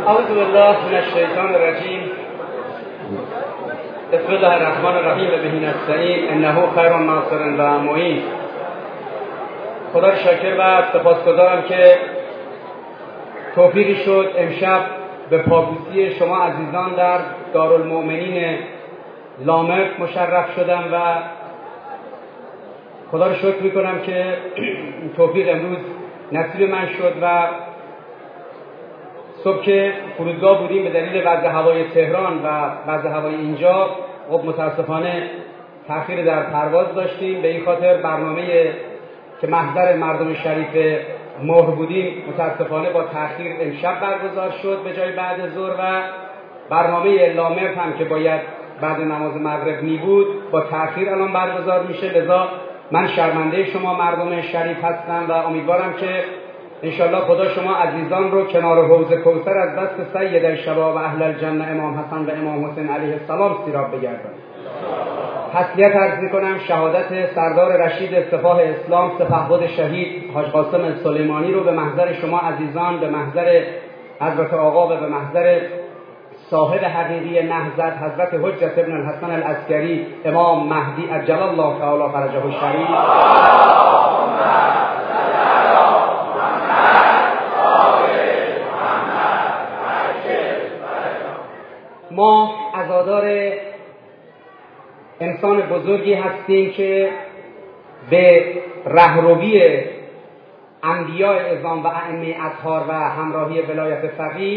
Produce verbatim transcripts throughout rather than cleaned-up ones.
اعوذ بالله من الشیطان الرجیم. بسم الله الرحمن الرحیم و به نستعین انه خیر ناصر و معین. خدا را شاکر و سپاسگزارم که توفیقی شد امشب به پابوسی شما عزیزان در دارالمؤمنین لامرد مشرف شدم و خدا را شکر میکنم که توفیق امروز نصیب من شد و صبح که فرودگاه بودیم به دلیل وضع هوای تهران و وضع هوای اینجا خب متاسفانه تأخیر در پرواز داشتیم. به این خاطر برنامه که محضر مردم شریف مهر بودیم متاسفانه با تأخیر امشب برگزار شد به جای بعد ظهر و برنامه لامرد هم که باید بعد نماز مغرب می بود با تأخیر الان برگزار میشه. لذا من شرمنده شما مردم شریف هستم و امیدوارم که انشالله خدا شما عزیزان رو کنار حوض کوثر از دست سید الشباب و اهل الجنه امام حسن و امام حسین علیه السلام سیراب بگردن. تسلیت عرض می‌کنم شهادت سردار رشید سپاه اسلام سپهبد شهید حاج قاسم سلیمانی رو به محضر شما عزیزان، به محضر حضرت آقا و به محضر صاحب حقیقی نهضت حضرت حجت ابن الحسن العسکری امام مهدی عجل الله تعالی فرجه الشریف ما عزادار انسان بزرگی هستیم که به رهروی انبیاء اعظام و ائمه اطهار و همراهی ولایت فقیه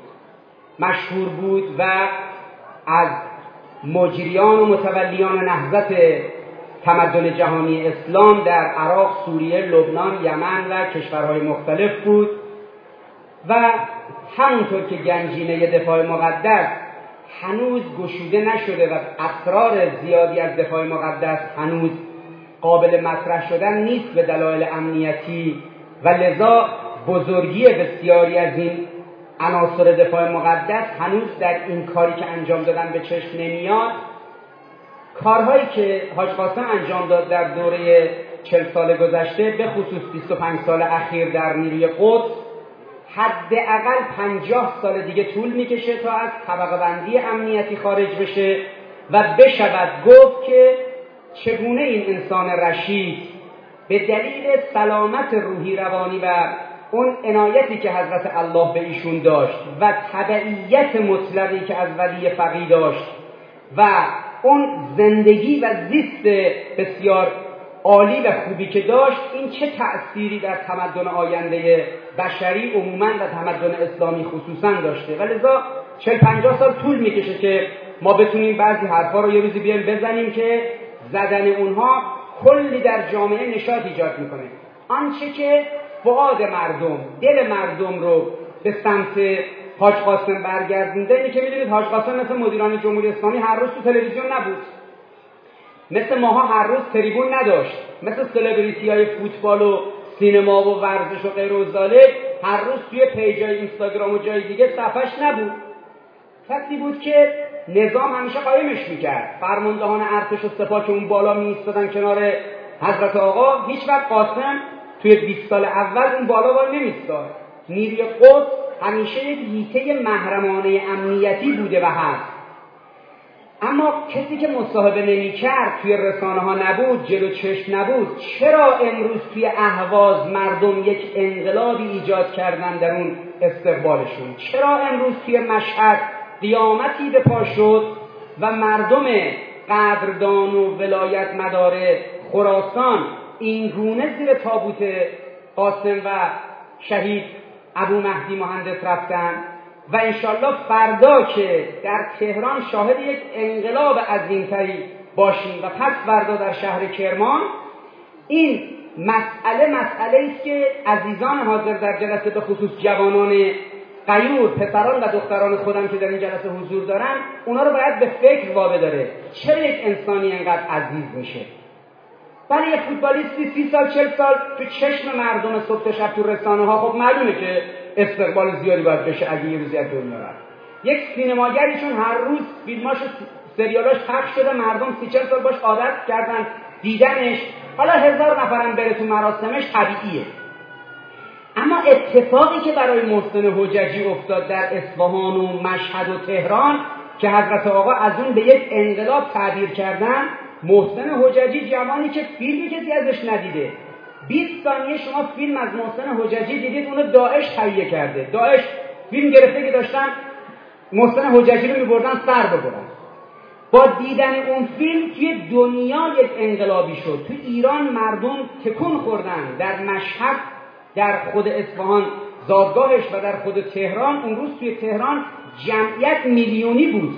مشهور بود و از مجریان و متولیان نهضت تمدن جهانی اسلام در عراق، سوریه، لبنان، یمن و کشورهای مختلف بود و همونطور که گنجینه دفاع مقدس هنوز گشوده نشده و اسرار زیادی از دفاع مقدس هنوز قابل مطرح شدن نیست به دلایل امنیتی و لذا بزرگی بسیاری از این عناصر دفاع مقدس هنوز در این کاری که انجام دادن به چشم نمیاد. کارهایی که حاج قاسم انجام داد در دوره چهل سال گذشته به خصوص بیست و پنج سال اخیر در نیروی قدس حداقل پنجاه سال دیگه طول میکشه تا از طبقه بندی امنیتی خارج بشه و بشود گفت که چگونه این انسان رشید به دلیل سلامت روحی روانی و اون عنایتی که حضرت الله به ایشون داشت و تبعیت مطلقی که از ولی فقیه داشت و اون زندگی و زیست بسیار عالی و خوبی که داشت این چه تأثیری در تمدن آینده بشری عموماً و تمدن اسلامی خصوصاً داشته و لذا چهل پنجاه سال طول میکشه که ما بتونیم بعضی حرفا رو یه روزی بیایم بزنیم که زدن اونها کلی در جامعه نشاط ایجاد میکنه. آنچه که فؤاد مردم، دل مردم رو به سمت حاج قاسم برگردونده اینه که میدونید حاج قاسم مثل مدیران جمهوری اسلامی هر روز تو تلویزیون نبود، مثل ماها هر روز تریبون نداشت، مثل سلبریتی های فوتبال و سینما و ورزش و غیر و ذالک هر روز توی پیجای اینستاگرام و جای دیگه صفحش نبود. کسی بود که نظام همیشه قایمش میکرد، فرماندهان ارتش و سپاه که اون بالا میایستادن کنار حضرت آقا هیچ وقت قاسم توی بیست سال اول اون بالا وای نمیستاد. نیروی قدس همیشه یک هیته محرمانه امنیتی بوده و هست. اما کسی که مصاحبه نمی کرد توی رسانه ها نبود، جلو چشم نبود، چرا امروز توی اهواز مردم یک انقلابی ایجاد کردن در اون استقبالشون؟ چرا امروز توی مشهد قیامتی به پا شد و مردم قدردان و ولایت مدار خراسان این گونه زیر تابوت قاسم و شهید ابو مهدی مهندس رفتن و انشالله فردا که در تهران شاهد یک انقلاب عظیمتری باشیم و پس فردا در شهر کرمان این مسئله مسئله است که عزیزان حاضر در جلسه به خصوص جوانان غیور پسران و دختران خودم که در این جلسه حضور دارن اونا رو باید به فکر وابه داره. چرا یک انسانی انقدر عزیز میشه؟ ولی یک فوتبالیستی سی سال چل سال تو چشم مردم صبح تا شب تو رسانه ها خب معلومه که استقبال زیادی باید بشه اگه یه روزی از دنیا رفت. یک سینماگری چون هر روز فیلماش و سریالاش پخش شده مردم سی چل سال باش عادت کردن دیدنش، حالا هزار نفرم بره تو مراسمش طبیعیه. اما اما اتفاقی که برای محسن حججی افتاد در اصفهان و مشهد و تهران که حضرت آقا از اون به یک انقلاب تعبیر کردن، محسن حججی جوانی که فیلمی کسی ازش ندیده، بیست ثانیه شما فیلم از محسن حججی دیدید، اونو داعش تهیه کرده. داعش فیلم گرفته که داشتن محسن حججی رو میبردن سر ببرن. با دیدن اون فیلم توی دنیا یک انقلابی شد. توی ایران مردم تکون خوردن. در مشهد، در خود اصفهان زادگاهش و در خود تهران، اون روز توی تهران جمعیت میلیونی بود.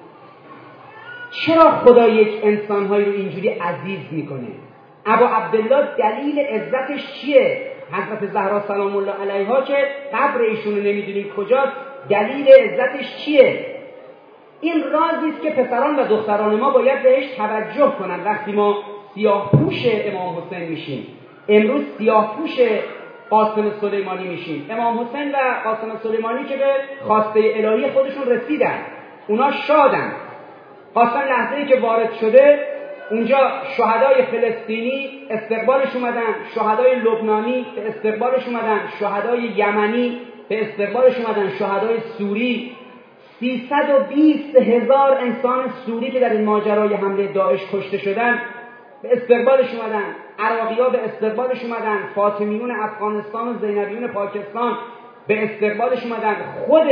چرا خدا یک انسانهایی رو اینجوری عزیز میکنه؟ ابا عبدالله دلیل عزتش چیه؟ حضرت زهرا سلام الله علیها که قبر ایشونو نمیدونیم کجاست، دلیل عزتش چیه؟ این رازی است که پسران و دختران ما باید بهش توجه کنن. وقتی ما سیاه پوش امام حسین میشیم، امروز سیاه پوش قاسم سلیمانی میشیم. امام حسین و قاسم سلیمانی که به خواسته الهی خودشون رسیدن، اونا شادن. قاسم لحظه‌ای که وارد شده اونجا شهدای فلسطینی استقبالش اومدن، شهدای لبنانی به استقبالش اومدن، شهدای یمنی به استقبالش اومدن، شهدای سوری، سیصد و بیست هزار انسان سوری که در این ماجرای حمله داعش کشته شدن به استقبالش اومدن، عراقی‌ها به استقبالش اومدن، فاطمیون افغانستان و زینبیون پاکستان به استقبالش اومدن، خود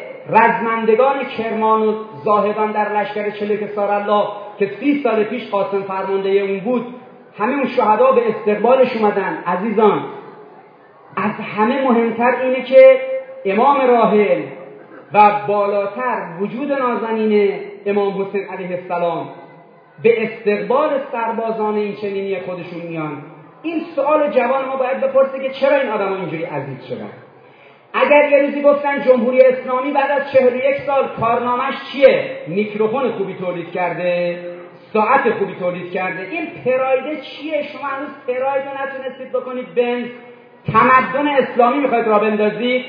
رزمندگان کرمان و زاهدان در لشکر چلیک سارالله که سی سال پیش قاسم فرمانده اون بود، همه اون شهدا به استقبالش اومدن. عزیزان، از همه مهمتر اینه که امام راحل و بالاتر وجود نازنین امام حسین علیه السلام به استقبال سربازان این چنینی خودشون میان. این سوال جوان ما باید بپرسه که چرا این آدم ها اینجوری عزیز شدن؟ اگر یه روزی گفتن جمهوری اسلامی بعد از چهل و یک سال کارنامش چیه؟ میکروفون خوبی تولید کرده، ساعت خوبی تولید کرده. این پراید چیه؟ شما هنوز پراید رو نتونستید بکنید بنز تمدن اسلامی میخواید را بندازید.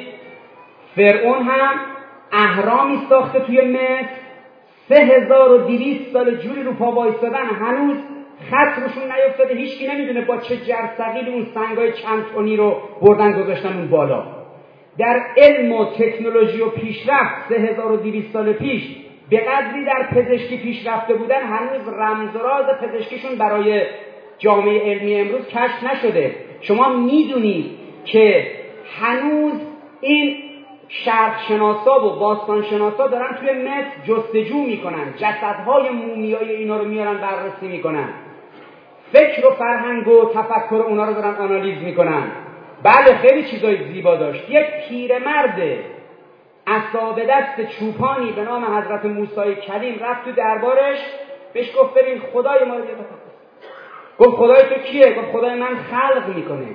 فرعون هم اهرامی ساخته توی مصر، سه هزار و دویست سال جوری رو پا وایستادن، هنوز خط روشون نیفتاده، هیچکی نمیدونه با چه جرثقیلی اون سنگای چند تونی رو بردن گذاشتن اون بالا. در علم و تکنولوژی و پیشرفت سه هزار و دویست سال پیش به قدری در پزشکی پیشرفته بودن، هنوز رمز و راز پزشکیشون برای جامعه علمی امروز کشف نشده. شما میدونید که هنوز این شرق شناسا و باستان شناسا دارن توی مصر جستجو میکنن، جسدهای مومیایی اینا رو میارن بررسی میکنن، فکر و فرهنگ و تفکر اونا رو دارن آنالیز میکنن. بله خیلی چیزای زیبا داشت. یک پیرمرد عصا به دست چوپانی به نام حضرت موسی کلیم رفت تو دربارش، بهش گفت ببین خدای ما رو بیاد. گفت خدای تو کیه؟ گفت خدای من خلق میکنه.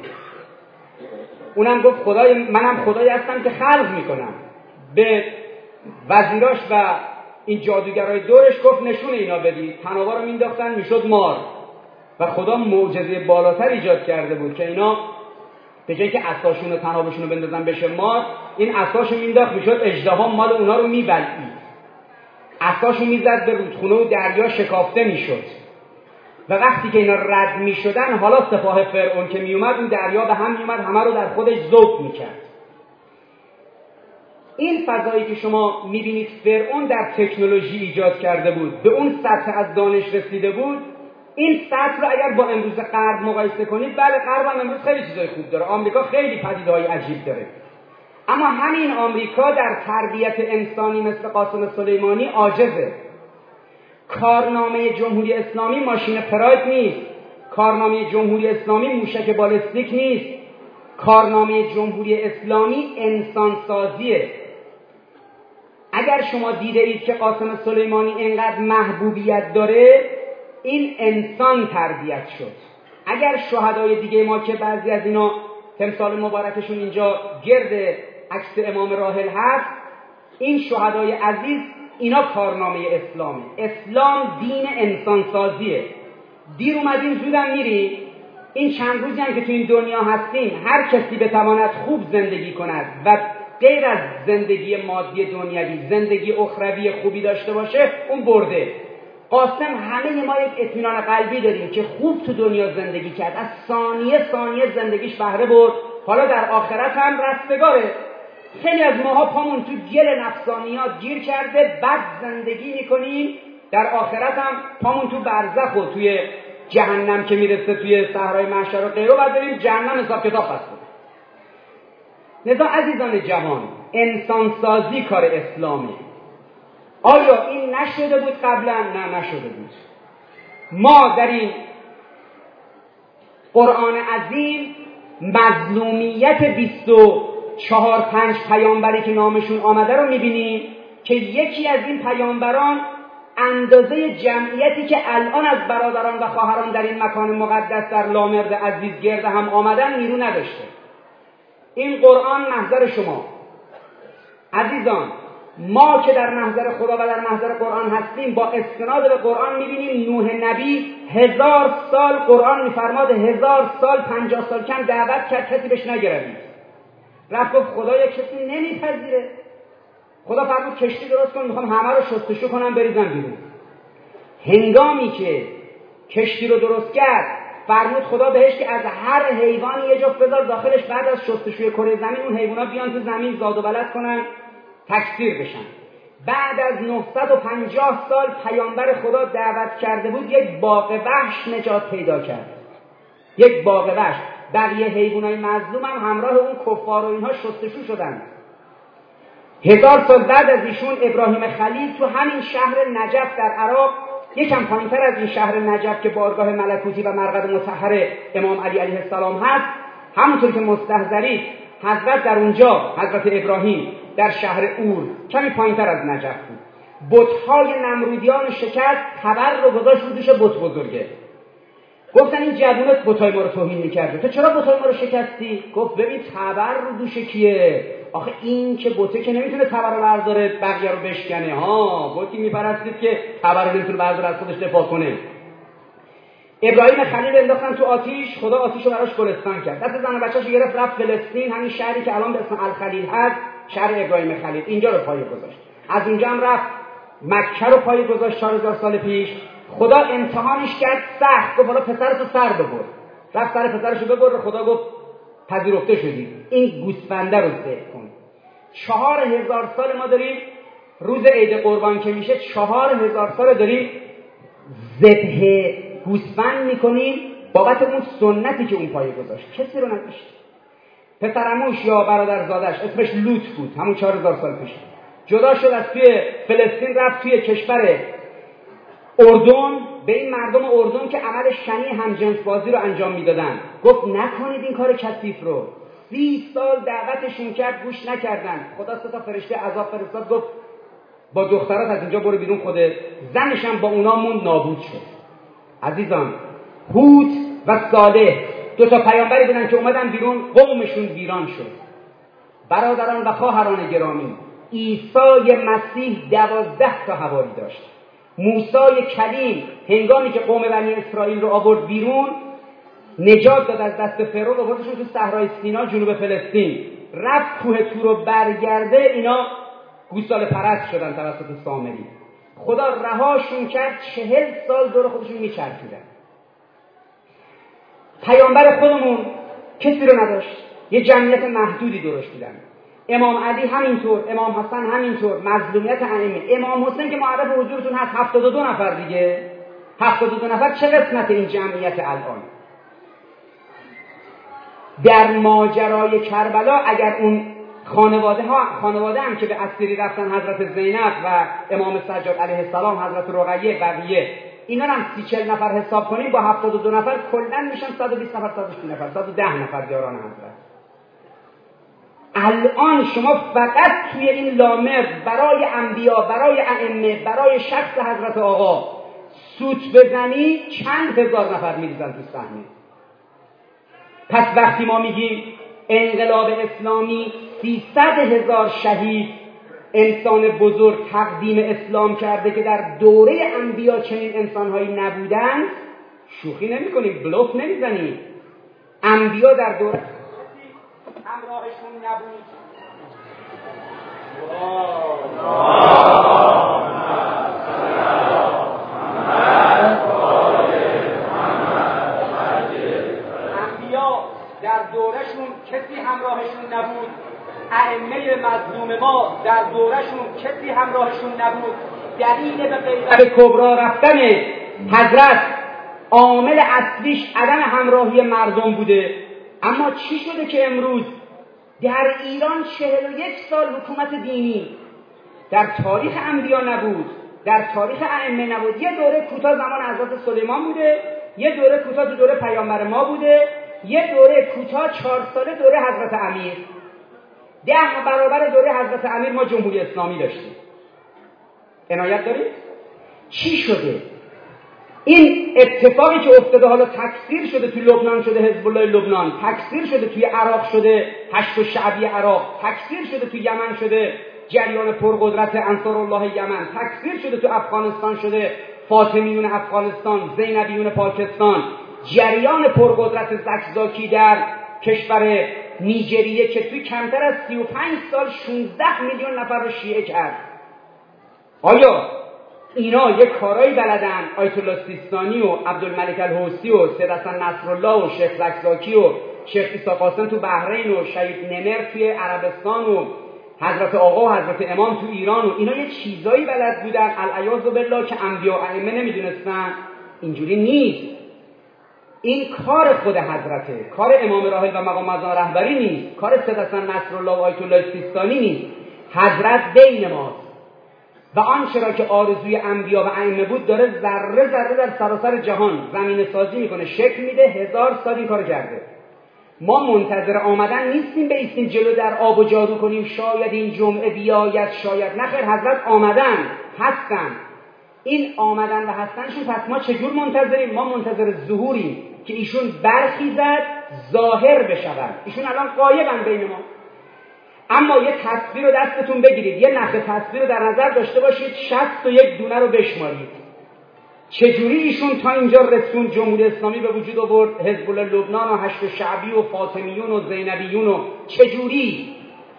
اونم گفت خدای منم خدایی هستم که خلق میکنم. به وزیراش و این جادوگرای دورش گفت نشون اینا بدید. تنابا رو مینداختن میشد مار. و خدا معجزه بالاتر ایجاد کرده بود که اینا به جایی که عصاشون و تنابشون رو بندازن بشه مار، این عصاشو مینداخت میشد اژدها، مال اونا رو میبلعید. عصاشو میزد به رودخونه و دریا شکافته میشد. و وقتی که اینا رد میشدن، حالا سپاه فرعون که میومد، اون دریا به هم میومد، همه رو در خودش ذوب میکرد. این فضایی که شما میبینید فرعون در تکنولوژی ایجاد کرده بود، به اون سطح از دانش رسیده بود. این سطح رو اگر با امروز غرب مقایسه کنید، بله غرب هم امروز خیلی چیزای خوب داره، آمریکا خیلی پدیده‌های عجیب داره، اما همین آمریکا در تربیت انسانی مثل قاسم سلیمانی عاجزه. کارنامه جمهوری اسلامی ماشین پراید نیست، کارنامه جمهوری اسلامی موشک بالستیک نیست، کارنامه جمهوری اسلامی انسانسازیه. اگر شما دیده اید که قاسم سلیمانی اینقدر محبوبیت داره، این انسان تربیت شد. اگر شهدای دیگه ما که بعضی از اینا تمثال مبارکشون اینجا گرد عکس امام راحل هست، این شهدای عزیز، اینا کارنامه اسلامه. اسلام دین انسانسازیه. دیر اومدیم زودم میریم. این چند روزی هم که تو این دنیا هستیم، هر کسی بتواند خوب زندگی کند و غیر از زندگی مادی دنیوی زندگی اخروی خوبی داشته باشه، اون برده. قاسم همه ما یک اطمینان قلبی داریم که خوب تو دنیا زندگی کرد، از ثانیه ثانیه زندگیش بهره برد حالا در آخرت هم رستگاره. خیلی از ماها پامون تو گل نفسانیات گیر کرده، بد زندگی میکنیم، در آخرت هم پامون تو برزخ و توی جهنم که میرسه توی صحرای محشر و غیره، بعد بریم جهنم حساب کتاب پس کنیم. لذا عزیزان جوان، انسانسازی کار اسلامه. آیا این نشده بود قبلا؟ نه نشده بود. ما در این قرآن عظیم مظلومیت بیست و چهار پنج پیامبری که نامشون آمده رو میبینیم که یکی از این پیامبران اندازه جمعیتی که الان از برادران و خواهران در این مکان مقدس در لامرد عزیز گرد هم آمدن نیرو نداشته. این قرآن محضر شما عزیزان، ما که در محضر خدا و در محضر قرآن هستیم، با استناد به قرآن میبینیم نوح نبی هزار سال قرآن میفرماد، هزار سال پنجاه سال کم دعوت کرد، کسی بهش نگرفت. رفت گفت خدا یک کسی نمیپذیره. خدا فرمود کشتی درست کن، میخوام همه رو شستشو کنم بریزم بیرون. هنگامی که کشتی رو درست کرد، فرمود خدا بهش که از هر حیوانی یه جفت بذار داخلش، بعد از شستشوی کره زمین اون حیونا بیان تو زمین زاد و ولد کنن، تکثیر بشن. بعد از نهصد و پنجاه سال پیامبر خدا دعوت کرده بود، یک باغ وحش نجات پیدا کرد. یک باغ وحش. بقیه حیوانای مظلوم هم همراه اون کفار و اینها شستشو شدن. هزار سال بعد از ایشون ابراهیم خلیل تو همین شهر نجف در عراق، یکم پایینتر از این شهر نجف که بارگاه ملکوتی و مرقد مطهر امام علی علیه السلام هست، همونطور که مستحضرید، حضرت در اونجا، حضرت ابراهیم در شهر اور کمی پایینتر از نجف بود، بت‌های نمرودیان شکست، خبر رو گذاشت رو دوش بت بزرگه. گفتن این جوونت بتای ما رو توهین می‌کرده، تو چرا بتای ما رو شکستی؟ گفت ببین خبر رو دوش کیه؟ آخه این که بته که نمیتونه خبر رو برداره بقیه رو بشکنه. ها بتی میپرستید که خبر رو نمیتونه برداره از خودش دفاع کنه. ابراهیم خلیل انداختن تو آتیش، خدا آتیش رو براش گلستان کرد. دست زن و بچه‌شو گرفت رفت فلسطین، همین شهری که الان به اسم الخلیل هست، شهر ابراهیم خلیل، اینجا رو پایه گذاشت. از اونجا هم رفت مکه رو پایه گذاشت چهار هزار سال پیش. خدا امتحانش کرد سخت، گفت حالا پسرتو سر ببر. رفت سر پسرشو ببر، خدا گفت پذیرفته شدی. این گوسفنده رو ذبح کن. چهار هزار سال ما داریم روز عید قربان که میشه، چهار هزار سال داریم ذبح گوسفند میکنیم بابت اون سنتی که اون پایه گذاشت. کسی رو نداشت. پسرعموش یا برادرزادش اسمش لوط بود، همون چهار هزار سال پیش جدا شد از توی فلسطین، رفت توی کشور اردن، به این مردم اردن که عمل شنی همجنس بازی رو انجام میدادن گفت نکنید این کار کثیف رو. سی سال دعوتشون کرد، گوش نکردن. خدا سه تا فرشته عذاب فرستاد، گفت با دخترات از اینجا برو بیرون. خود زنش هم با اونا موند، نابود شد. عزیزان، هود و صالح دو تا پیامبری بودن که اومدن بیرون، قومشون ویران شد. برادران و خواهران گرامی، عیسی مسیح دوازده تا حواری داشت. موسی کلیم هنگامی که قوم بنی اسرائیل رو آورد بیرون، نجات داد از دست فرعون، آوردشون تو صحرای سینا جنوب فلسطین. رفت کوه تور رو برگرده، اینا گوساله پرست شدن توسط سامری. خدا رهاشون کرد، چهل سال دور خودشون میچرخیدن. پیامبر خودمون کسی رو نداشت، یه جمعیت محدودی درش دیدن. امام علی همینطور، امام حسن همینطور، مظلومیت ائمه. امام حسین که معرف حضورتون هست، هفتاد و دو نفر دیگه. هفتاد و دو نفر چه قسمت این جمعیت الان؟ در ماجرای کربلا اگر اون خانواده ها خانواده هم که به اسیری رفتن، حضرت زینب و امام سجاد علیه السلام، حضرت رقیه، بقیه، اینا هم سی چهل نفر حساب کنیم، با هفتاد و دو نفر کلاً میشن صد و بیست نفر، صد و سی نفر، صد و ده نفر یاران حضرت. الان شما فقط توی این لامرد برای انبیا، برای ائمه، برای شخص حضرت آقا سوت بزنی، چند هزار نفر میریزن تو صحنه. پس وقتی ما میگیم انقلاب اسلامی سیصد هزار شهید انسان بزرگ تقدیم اسلام کرده که در دوره انبیا چنین انسانهایی نبودن، شوخی نمی کنیم، بلوف نمی زنیم. انبیا در دوره همراهشون نبود. انبیا در دورشون کسی در دورشون کسی همراهشون نبود. دلیل به غیبت کبرا رفتن حضرت عامل اصلیش عدم همراهی مردم بوده. اما چی شده که امروز در ایران چهل و یک سال حکومت دینی در تاریخ انبیا نبود، در تاریخ ائمه نبود. یه دوره کوتاه زمان حضرت سلیمان بوده، یه دوره کوتاه تو دوره پیامبر ما بوده، یه دوره کوتاه چهار ساله دوره حضرت امیر. ده برابر دوره حضرت امیر ما جمهوری اسلامی داشتیم. عنایت دارید؟ چی شده؟ این اتفاقی که افتاده، حالا تکثیر شده توی لبنان، شده حزب الله لبنان، تکثیر شده توی عراق، شده هشت شعبی عراق، تکثیر شده توی یمن، شده جریان پرقدرت انصار الله یمن، تکثیر شده توی افغانستان، شده فاطمیون افغانستان، زینبیون پاکستان، جریان پرقدرت زکزاکی در کشور نیجریه که توی کمتر از سی و پنج سال شانزده میلیون نفر رو شیعه کرد. آیا اینا یک کارایی بلدن؟ آیت الله سیستانی و عبدالملک الحوثی و سید حسن نصرالله و شیخ زکزاکی و شیخ عیسی قاسم تو بحرین و شهید نمر توی عربستان و حضرت آقا و حضرت امام تو ایران و اینا یه چیزایی بلد بودن العیاذ بالله که انبیا و ائمه نمیدونستن؟ اینجوری نیست. این کار خود حضرته، کار امام راحل و مقام معظم رهبری نیست، کار سید حسن نصرالله و آیت الله سیستانی نیست. حضرت بین ماست و آنچه را که آرزوی انبیا و ائمه بود داره ذره ذره در سراسر جهان زمین سازی میکنه، شکل میده. هزار سال این کار کرده. ما منتظر آمدن نیستیم بیستیم جلو در آب و جادو کنیم شاید این جمعه بیاید شاید نخیر. حضرت آمدن، هستن. این آمدن و هستنشون، پس ما چجور منتظریم؟ ما منتظر ظهوریم که ایشون برخیزد، ظاهر بشود. ایشون الان غایبن بین ما. اما یه تصویر رو دستتون بگیرید، یه نخ تصویر رو در نظر داشته باشید، شصت و یک دونه رو بشمارید. چجوری ایشون تا اینجا رسون، جمهوری اسلامی به وجود آورد، حزب الله لبنان و هشت شعبی و فاطمیون و زینبیون و چجوری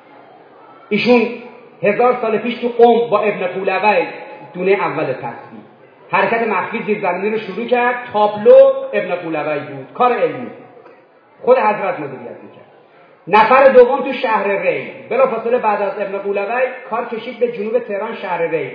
ایشون هزار سال پیش تو قم با ابن قولوی دونه اول تصویر حرکت مخفی زیرزمینی رو شروع کرد. تابلو ابن قولوی بود، کار علمی خود حضرت مدیریت میکرد. نفر دوم تو شهر ری، بلافاصله بعد از ابن قولوی کار کشید به جنوب تهران، شهر ری.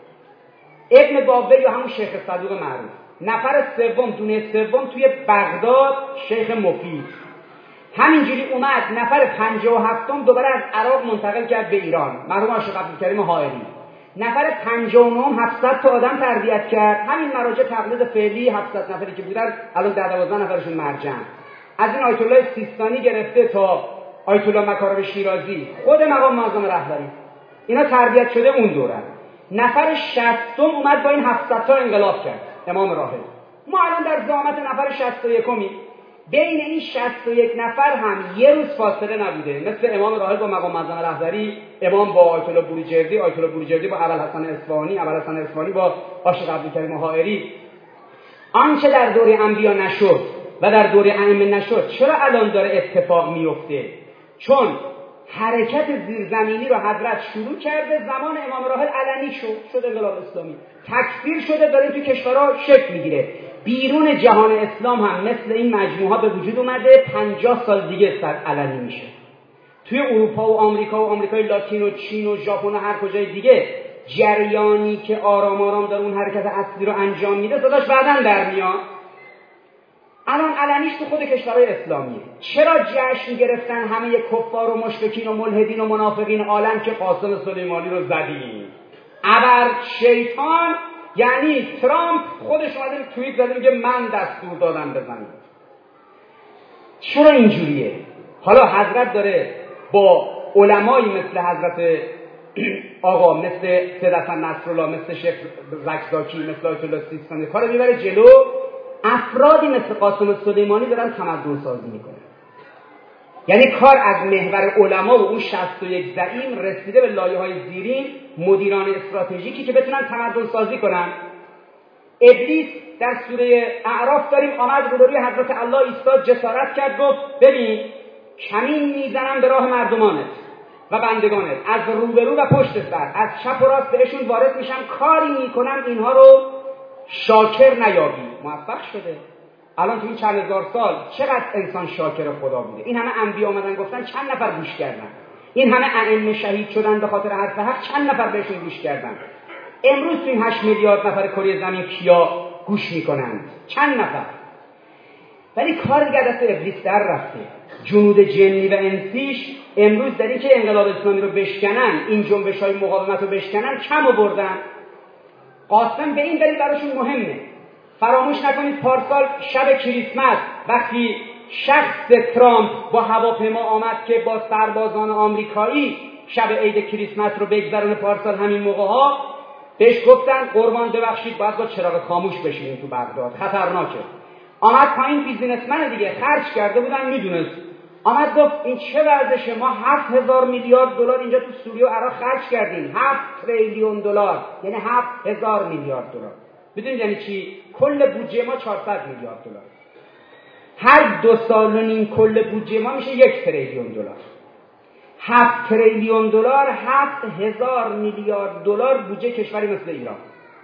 ابن بابوی یا همون شیخ صدوق معروف. نفر سوم، دونه سوم توی بغداد، شیخ مفید. همینجوری اومد نفر پنجاه و هفتم دوباره از عراق منتقل کرد به ایران، مرحوم عاشق عبدالکریم حائری. نفر پنجاه و نهم هفتصد تا آدم تربیت کرد. همین مراجع تقلید فعلی هفتصد نفری که بودن الان ده دوازده نفرشون مرجع. از این آیت الله سیستانی گرفته تا آیت الله مکارم شیرازی، خود مقام معظم رهبری، اینا تربیت شده اون دوره. نفر شصتم اومد با این هفتصد تا انقلاب کرد، امام راحل. ما الان در ضامت نفر شصت و یکمی. بین این شصت و یک نفر هم یه روز فاصله نبوده، مثل امام راحل با مقام معظم رهبری، امام با آیت الله بروجردی، آیت الله بروجردی با ابوالحسن اصفهانی، ابوالحسن اصفهانی با عاشق عبدالکریم حائری. آنچه در دوره انبیا نشد و در دوره ائمه نشد، چرا الان داره اتفاق میفته؟ چون حرکت زیرزمینی رو حضرت شروع کرده، زمان امام راحل علنی شد، شد انقلاب اسلامی، تکثیر شده، داره تو کشورها شکل میگیره. بیرون جهان اسلام هم مثل این مجموعه به وجود اومده، پنجاه سال دیگه سر علنی میشه. توی اروپا و آمریکا و آمریکای لاتین و چین و ژاپن و هر کجای دیگه جریانی که آرام آرام داره اون حرکت اصلی رو انجام میده، صداش بعداً در میاد. الان علنیش تو خود کشورهای اسلامیه. چرا جشن گرفتن همه کفار و مشرکین و ملحدین و منافقین عالم که قاسم سلیمانی رو زدیم؟ ابر شیطان، یعنی ترامپ خودش اومده توییت زده میگه من دستور دادم بزنید. چرا اینجوریه؟ حالا حضرت داره با علمایی مثل حضرت آقا، مثل سید حسن نصرالله، مثل شیخ زکزاکی، مثل آیت الله سیستانی کارو میبره جلو. افرادی مثل قاسم سلیمانی دارن تمدن سازی میکنن. یعنی کار از محور علما و اون شصت و یک زعیم رسیده به لایه‌های زیرین، مدیران استراتژیکی که بتونن تمدن سازی کنن. ابلیس در سوره اعراف داریم آمد رو روی حضرت الله ایستاد، جسارت کرد، گفت ببین کمین میزنم به راه مردمانت و بندگانت، از روبرو و پشت سر، از چپ و راست بهشون وارد میشم، کاری میکنم اینها رو شاکر نیابی. موفق شده. الان تو این چند هزار سال چقدر انسان شاکر خدا بوده؟ این همه انبیا اومدن گفتن، چند نفر گوش کردن؟ این همه ائمه شهید شدن به خاطر حرف حق، چند نفر بهشون گوش کردن؟ امروز تو این هشت میلیارد نفر کره زمین کیا گوش میکنند؟ چند نفر؟ ولی کار دیگه دست ابلیس در رفته. جنود جنی و انسیش امروز در این که انقلاب اسلامی رو بشکنن، این جنبش‌های مقاومت رو بشکنن، کم آوردن. قاسم به این دلیل براشون مهمه. فراموش نکنید پارسال شب کریسمس وقتی شخص ترامپ با هواپیما آمد که با سربازان آمریکایی شب عید کریسمس رو بگذرونه، پارسال همین موقع ها بهش گفتن قربان ببخشید باید با چراغ خاموش بشینیم تو بغداد، خطرناکه. آمد پایین، بیزینسمن دیگه، خرج کرده بودن میدونست، آمد گفت این چه ورزشه، ما هفت هزار میلیارد دلار اینجا تو سوریه و عراق خرج کردیم، هفت تریلیون دلار، یعنی هفت هزار میلیارد دلار. بدونید یعنی چی؟ کل بودجه ما چهارصد میلیارد دلار. هر دو سال و نیم کل بودجه ما میشه یک تریلیون دلار. هفت تریلیون دلار، هفت هزار میلیارد دلار بودجه کشوری مثل ایران.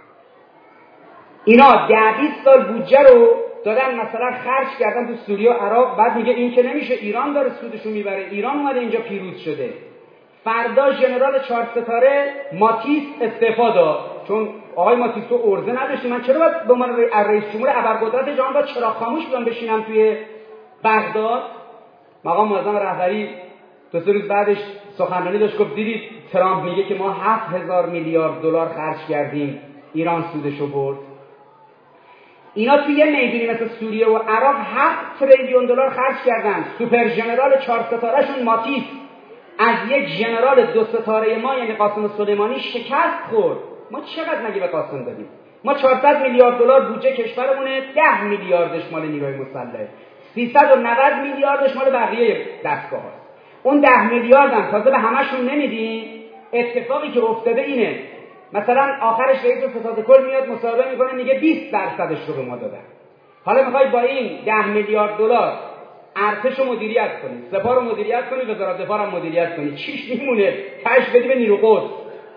اینا ده بیست سال بودجه رو دادن مثلا خرج کردن تو سوریه و عراق، بعد میگه این که نمیشه، ایران داره سودشو میبره، ایران اومده اینجا پیروز شده. فردا ژنرال چهار ستاره ماتیس استعفا داد، چون آقای ماتیس تو ارزه نداشتی، من چرا باید به عنوان رئیس جمهور ابرقدرت جهان باید چراغ خاموش بودم بشینم توی بغداد؟ مقام معظم رهبری دو سه روز بعدش سخنرانی داشت، گفت دیدید ترامپ میگه که ما هفت هزار میلیارد دلار خرج کردیم، ایران سودشو برد. اینا توی یه میدونی مثل سوریه و عراق هفت تریلیون دلار خرج کردن. سوپر ژنرال چهار ستارهشون ماتیس از یک ژنرال دو ستاره ما یعنی قاسم سلیمانی شکست خورد. ما چقدر مگه به قاسم دادیم؟ ما چهارصد میلیارد دلار بودجه کشورمونه، ده میلیاردش مال نیروی مسلحه، سیصد و نود میلیاردش مال بقیه دستگاه‌هاست. اون ده میلیارد هم تازه به همشون نمیدیم. اتفاقی که افتاده اینه مثلا آخرش رئیس ستاد کل میاد مصاحبه میکنه میگه بیست درصدش رو به ما دادن. حالا میخوای با این ده میلیارد دلار ارتش رو مدیریت کنی، سپاه رو مدیریت کنی، وزارت دفاع رو مدیریت کنی، چیش میمونه؟ تاش بدی به نیرو قدس.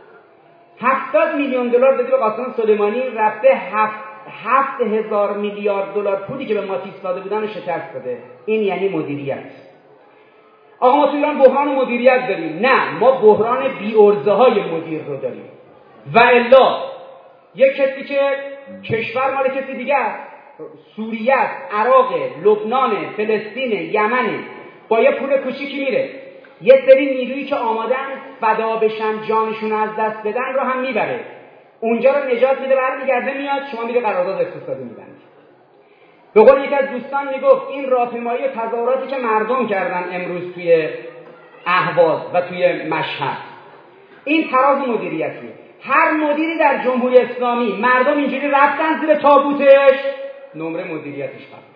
هفتاد میلیون دلار دادی به قاسم سلیمانی، رفته هفت هفت هزار میلیارد دلار پولی که به ماتیس داده بودن رو شکست داده. این یعنی مدیریت. آقا ما تو ایران بحران مدیریت داریم؟ نه، ما بحران بی‌عرضه های مدیر رو داریم. و الا یک کسی که کشور مال کسی دیگه است، سوریه است، عراق، لبنان، فلسطین، یمن، با یه پول کوچیکی میره، یه سری نیرویی که آمادن فدا بشن جانشون از دست بدن رو هم میبره، اونجا رو نجات میده، برمیگرده میاد شما میره قرارداد اقتصادی میبندی. به قول یک از دوستان میگفت این راهپیمایی و تظاهراتی که مردم کردن امروز توی اهواز و توی مشهد، این تراز مدیریتیه. هر مدیری در جمهوری اسلامی مردم اینجوری رفتن زیر تابوتش، نمره مدیریتش قبول.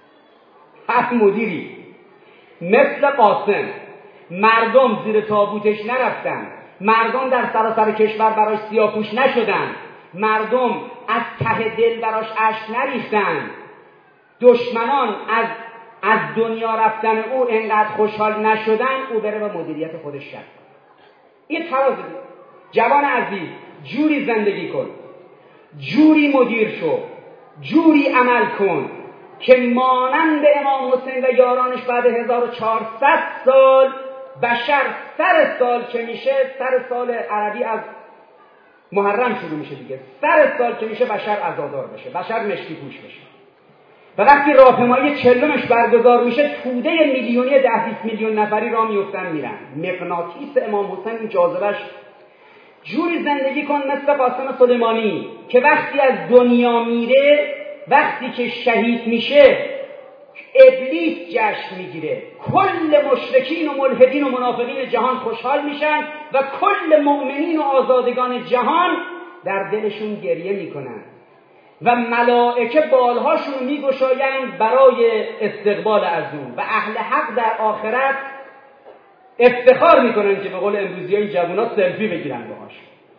هر مدیری مثل قاسم مردم زیر تابوتش نرفتن، مردم در سراسر کشور براش سیاه‌پوش نشدن، مردم از ته دل براش اشک نریختن، دشمنان از از دنیا رفتن او انقدر خوشحال نشدن، او بره به مدیریت خودش شد. این تراز دید. جوان عزیز، جوری زندگی کن، جوری مدیر شو، جوری عمل کن که مانند امام حسین و یارانش بعد هزار و چهارصد سال بشر سر سال که میشه، سر سال عربی از محرم شروع میشه دیگه، سر سال که میشه بشر عزادار بشه، بشر مشکی پوش بشه. و وقتی راهپیمایی چلمش برگزار میشه، توده میلیونی ده بیست میلیون نفری را میفتن میرن. مغناطیس امام حسین این جاذبه‌اش. جوری زندگی کن مثل قاسم سلیمانی که وقتی از دنیا میره، وقتی که شهید میشه، ابلیس جشن میگیره، کل مشرکین و ملحدین و منافقین جهان خوشحال میشن و کل مؤمنین و آزادگان جهان در دلشون گریه میکنن و ملائکه بالهاشون رو میگشایند برای استقبال از اون و اهل حق در آخرت افتخار میکنن که به قول امروزی های جوونا سلفی بگیرن باهاش.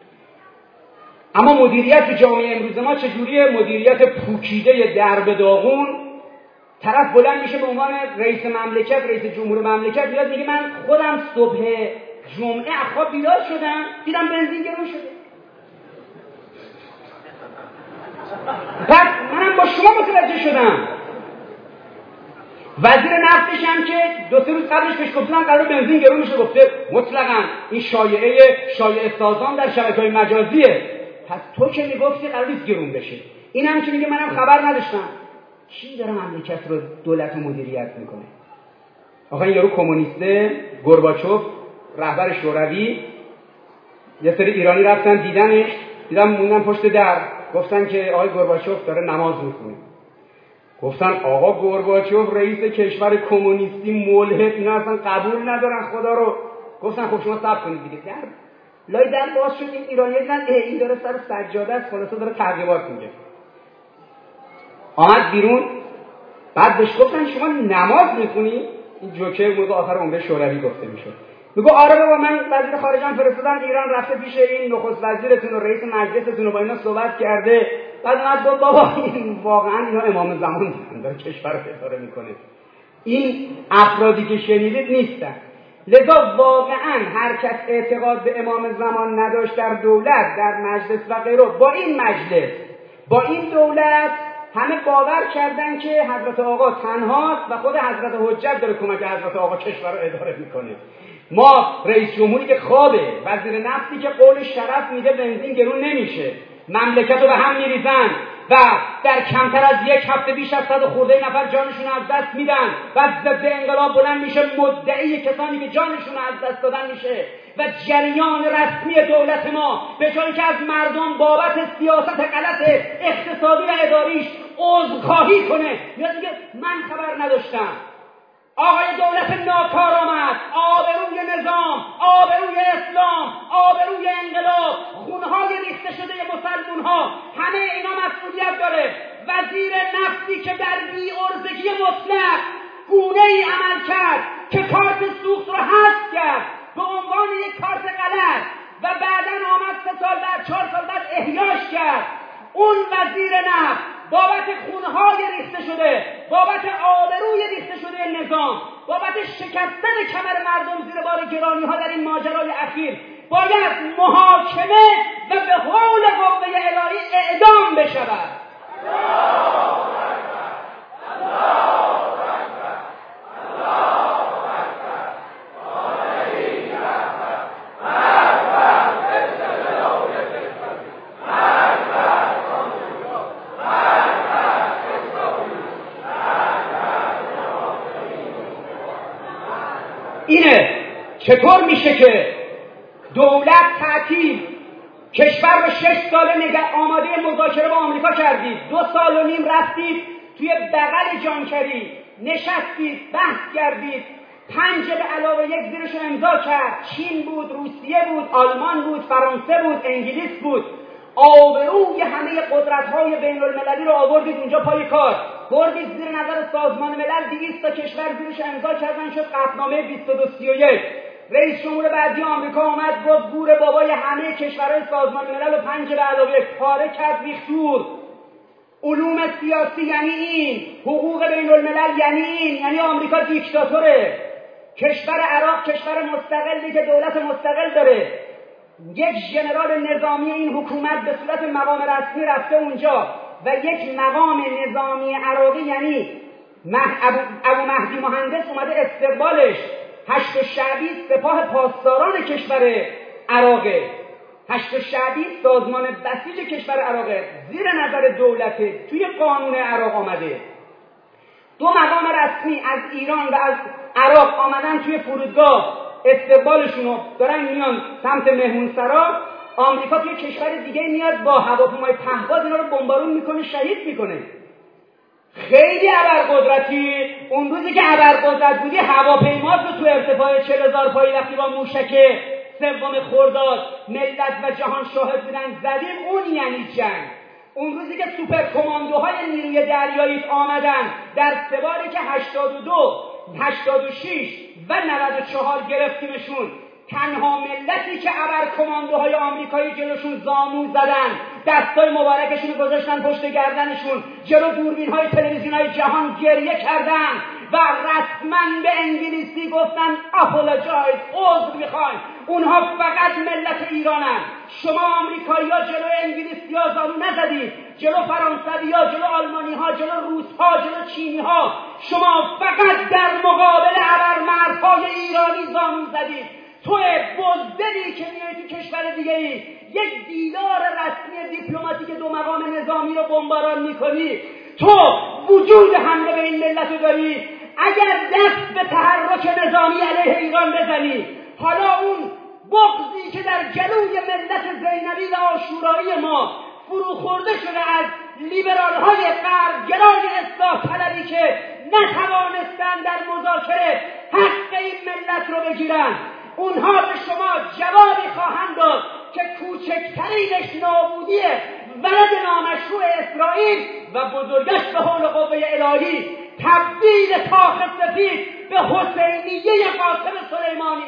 اما مدیریت تو جامعه امروز ما چجوریه؟ مدیریت پوکیده درب داغون. طرف بلند میشه به عنوان رئیس مملکت، رئیس جمهور مملکت، میاد میگه من خودم صبح جمعه از خواب بیدار شدم دیدم بنزین گرون شده. بعد منم با شما متوجه شدم. وزیر نفتش هم که دو سه روز قبلش بهش گفتن قرار بنزین گرون میشه، گفته مطلقاً این شایعه شایعه سازان در شبکه‌های مجازیه. پس تو که میگفتی قرار نیست گرون بشه، این هم که میگه منم خبر نداشتم. کی داره مملکت رو دولت و مدیریت میکنه؟ آخه این یارو کمونیسته، گورباچوف رهبر شوروی، یه سری ایرانی رفتن دیدنش، دیدم موندن پشت در، گفتن که آقای گورباچوف داره نماز میخونه. گفتن آقا گورباچوف رئیس کشور کمونیستی ملحد، اینا اصلا قبول ندارن خدا رو. گفتن خب شما صبر کنید دیگه. در لای در باز شد، این ایرانی دیدن این داره سر سجاده است، خلاصه داره ترغیبات میگه. آمد بیرون، بعد بهش گفتن شما نماز میخونی؟ این جوکر موقع آخر عمر شوروی گفته میشد. میگه آره بابا من وزیر خارجه فرستادم ایران، رفته پیش این نخست وزیرتون و رئیس مجلستون و با اینا صحبت کرده، بعد اومد گفت بابا این واقعا اینا امام زمان داره کشور رو اداره میکنه. این افرادی که شنیدید نیستن. لذا واقعا هر کس اعتقاد به امام زمان نداشت در دولت، در مجلس و غیره، با این مجلس، با این دولت همه باور کردن که حضرت آقا تنهاست و خود حضرت حجت داره کمک حضرت آقا کشور رو اداره میکنه. ما رئیس جمهوری که خوابه، وزیر نفتی که قول شرف میده بنزین گرون نمیشه، مملکت رو به هم میریزن و در کمتر از یک هفته بیش از صد خورده نفر جانشون از دست میدن و ضد انقلاب بلند میشه، مدعی کسانی که جانشون از دست دادن میشه و جریان رسمی دولت ما به جایی که از مردم بابت سیاست غلط اقتصادی و اداریش عذرخواهی کنه، میاد میگه من خبر نداشتم. آقای دولت ناکار آمد، آبروی نظام، آبروی اسلام، آبروی انقلاب، خونهای ریخته شده مسلمان‌ها، همه اینا مسئولیت داره. وزیر نفتی که در بی‌عرضگی مطلق گونه‌ای عمل کرد که کارت سوخت رو حذف کرد به عنوان یک کارت غلط و بعداً آمد سه سال بعد، چهار سال بعد احیاش کرد. اون وزیر نفت بابت خونهای ریخته شده، بابت آبروی ریخته شده نظام، بابت شکستن کمر مردم زیر بار گرانی ها در این ماجرای اخیر باید محاکمه و به حول قوه الهی اعدام بشود. اینه چطور میشه که دولت تعطیل، کشور رو شش سال نگه آماده مذاکره با آمریکا کردید، دو سال و نیم رفتید توی بغل جانکری نشستید، بحث کردید، پنج به علاوه یک زیرش امضا کرد، چین بود، روسیه بود، آلمان بود، فرانسه بود، انگلیس بود، آبروی همه قدرت‌های بین المللی رو آوردید اونجا پای کار، بردید زیر نظر سازمان ملل، دویست تا کشور زیرش امضا کردن، شد قطعنامه بیست و دو سی و یک. رئیس جمهور بعدی آمریکا اومد گفت گور بابای همه کشورهای سازمان ملل و پنج به علاوه یک پاره کرد ریخت دور. علوم سیاسی یعنی این، حقوق بین الملل یعنی این، یعنی آمریکا دیکتاتوره. کشور عراق کشور مستقلی که دولت مستقل داره، یک ژنرال نظامی این حکومت به صورت مقام رسمی رفته اونجا و یک مقام نظامی عراقی یعنی ابو, ابو مهدی مهندس اومده استقبالش. هشت شعبی سپاه پاسداران کشور عراقه، هشت شعبی سازمان بسیج کشور عراقه، زیر نظر دولته، توی قانون عراق آمده. دو مقام رسمی از ایران و از عراق آمدن توی فرودگاه، استقبالشون دارن میان سمت مهمونسرا. آمریکا توی کشور دیگه میاد با هواپیمای پهپاد اینا رو بمبارون میکنه، شهید میکنه. خیلی ابرقدرتی. اون روزی که ابرقدرت بودی هواپیمات رو تو ارتفاع چهل هزار پایی وقتی با موشک سوم خرداد ملت و جهان شاهد بودن زدیم، اون یعنی جنگ. اون روزی که سوپر کماندوهای نیروی دریایی آمدن در سواری که هشتاد و دو، هشتاد و شش و نود و چهار گرفتیمشون، تنها ملتی که ابر کماندوهای آمریکایی جلوشون زانو زدن، دستای مبارکشون رو گذاشتن پشت گردنشون، جلو دوربین‌های تلویزیون‌های جهان گریه کردن و رسما به انگلیسی گفتن apologize، عذر میخوایم. اونها فقط ملت ایرانن. شما آمریکایی‌ها جلو انگلیسی‌ها زانو نزدید، جلو فرانسوی‌ها، جلو آلمانی‌ها، جلو روس‌ها، جلو چینی‌ها. شما فقط در مقابل ابرمردهای ایرانی زانو زدید. تو بزدلی که میای تو کشور دیگه ای یک دیدار رسمی دیپلماتیک دو مقام نظامی رو بمباران میکنی، تو وجود حمله به این ملت رو داری. اگر دست به تحرک نظامی علیه ایران بزنی، حالا اون بغضی که در جلوی ملت زینبی و آشورایی ما فروخورده شده از لیبرال های غربگرای اصلاح طلبی که نتوانستن در مذاکره حق این ملت رو بگیرن، اونها به شما جوابی خواهند داد که کوچکترینش نابودیه ولد نامشروع اسرائیل و بزرگش به حول قوه الهی تبدیل کاخ سفید به حسینیه قاسم سلیمانی.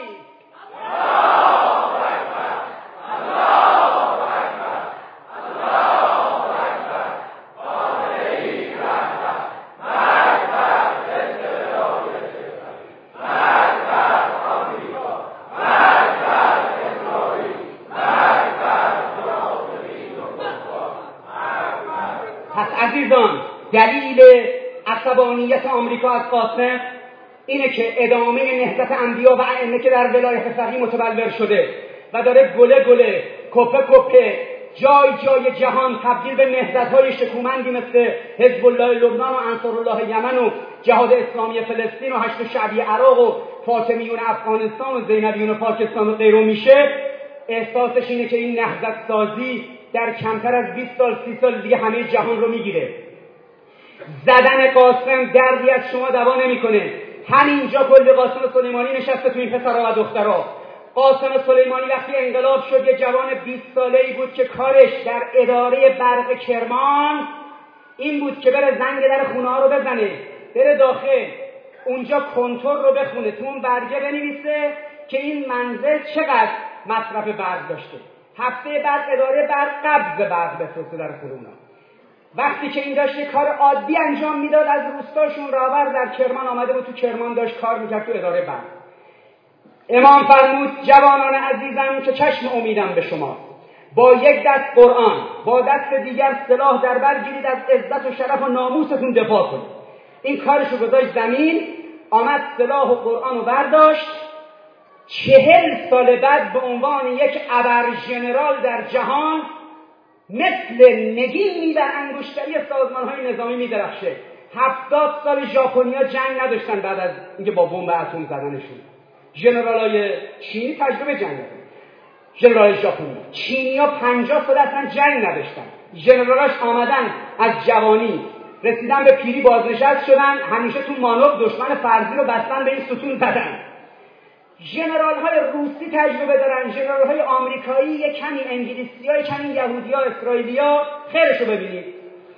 عزیزان، دلیل عصبانیت آمریکا از قاسم اینه که ادامه نهضت انبیا و ائمه که در ولایت فقیه متبلور شده و داره گله گله کپه کپه جای جای جهان تبدیل به نهضت‌های شکومندی مثل حزب الله لبنان و انصارالله یمن و جهاد اسلامی فلسطین و هشت شعبی عراق و فاطمیون افغانستان و زینبیون پاکستان و غیره میشه. احساسش اینه که این نهضت سازی در کمتر از بیست سال سی سال دیگه همه جهان رو میگیره. زدن قاسم دردی از شما دوا نمیکنه. همینجا کل قاسم سلیمانی نشسته تو این پسرها و دخترها. قاسم سلیمانی وقتی انقلاب شد یه جوان بیست ساله‌ای بود که کارش در اداره برق کرمان این بود که بره زنگ در خونه ها رو بزنه، بره داخل اونجا کنتور رو بخونه، تو اون برگه بنویسه که این منزل چقدر مصرف برق داشته، هفته بعد اداره برق قبض برق بفرسته در خونه اونا. وقتی که این داشت یه کار عادی انجام میداد، از روستاشون راور در کرمان آمده بود، تو کرمان داشت کار میکرد تو اداره برق. امام فرمود جوانان عزیزم که چشم امیدم به شما، با یک دست قرآن با دست دیگر سلاح در بر گیرید، از عزت و شرف و ناموستون دفاع کنید. این کارشو گذاشت زمین، آمد سلاح و قرآن رو برداشت. چهل سال بعد به عنوان یک ابر ژنرال در جهان مثل نگینی در انگشتری سازمان‌های نظامی می‌درخشه. هفتاد سال ژاپنیا جنگ نداشتن بعد از اینکه با بمب اتم زدنشون. ژنرالای چینی تجربه جنگ نداشتن. ژنرالای ژاپنی، چینی‌ها پنجاه سال اصلا جنگ نداشتن. ژنرالاش آمدن از جوانی رسیدن به پیری بازنشست شدن، همیشه تو مانور دشمن فرضی رو بستن به این ستون زدن. ژنرال‌های روسی تجربه دارن، ژنرال‌های آمریکایی، یک کمی انگلیسی‌ها، یک کمی یهودی‌ها، اسرائیلی‌ها. خیرشو ببینید.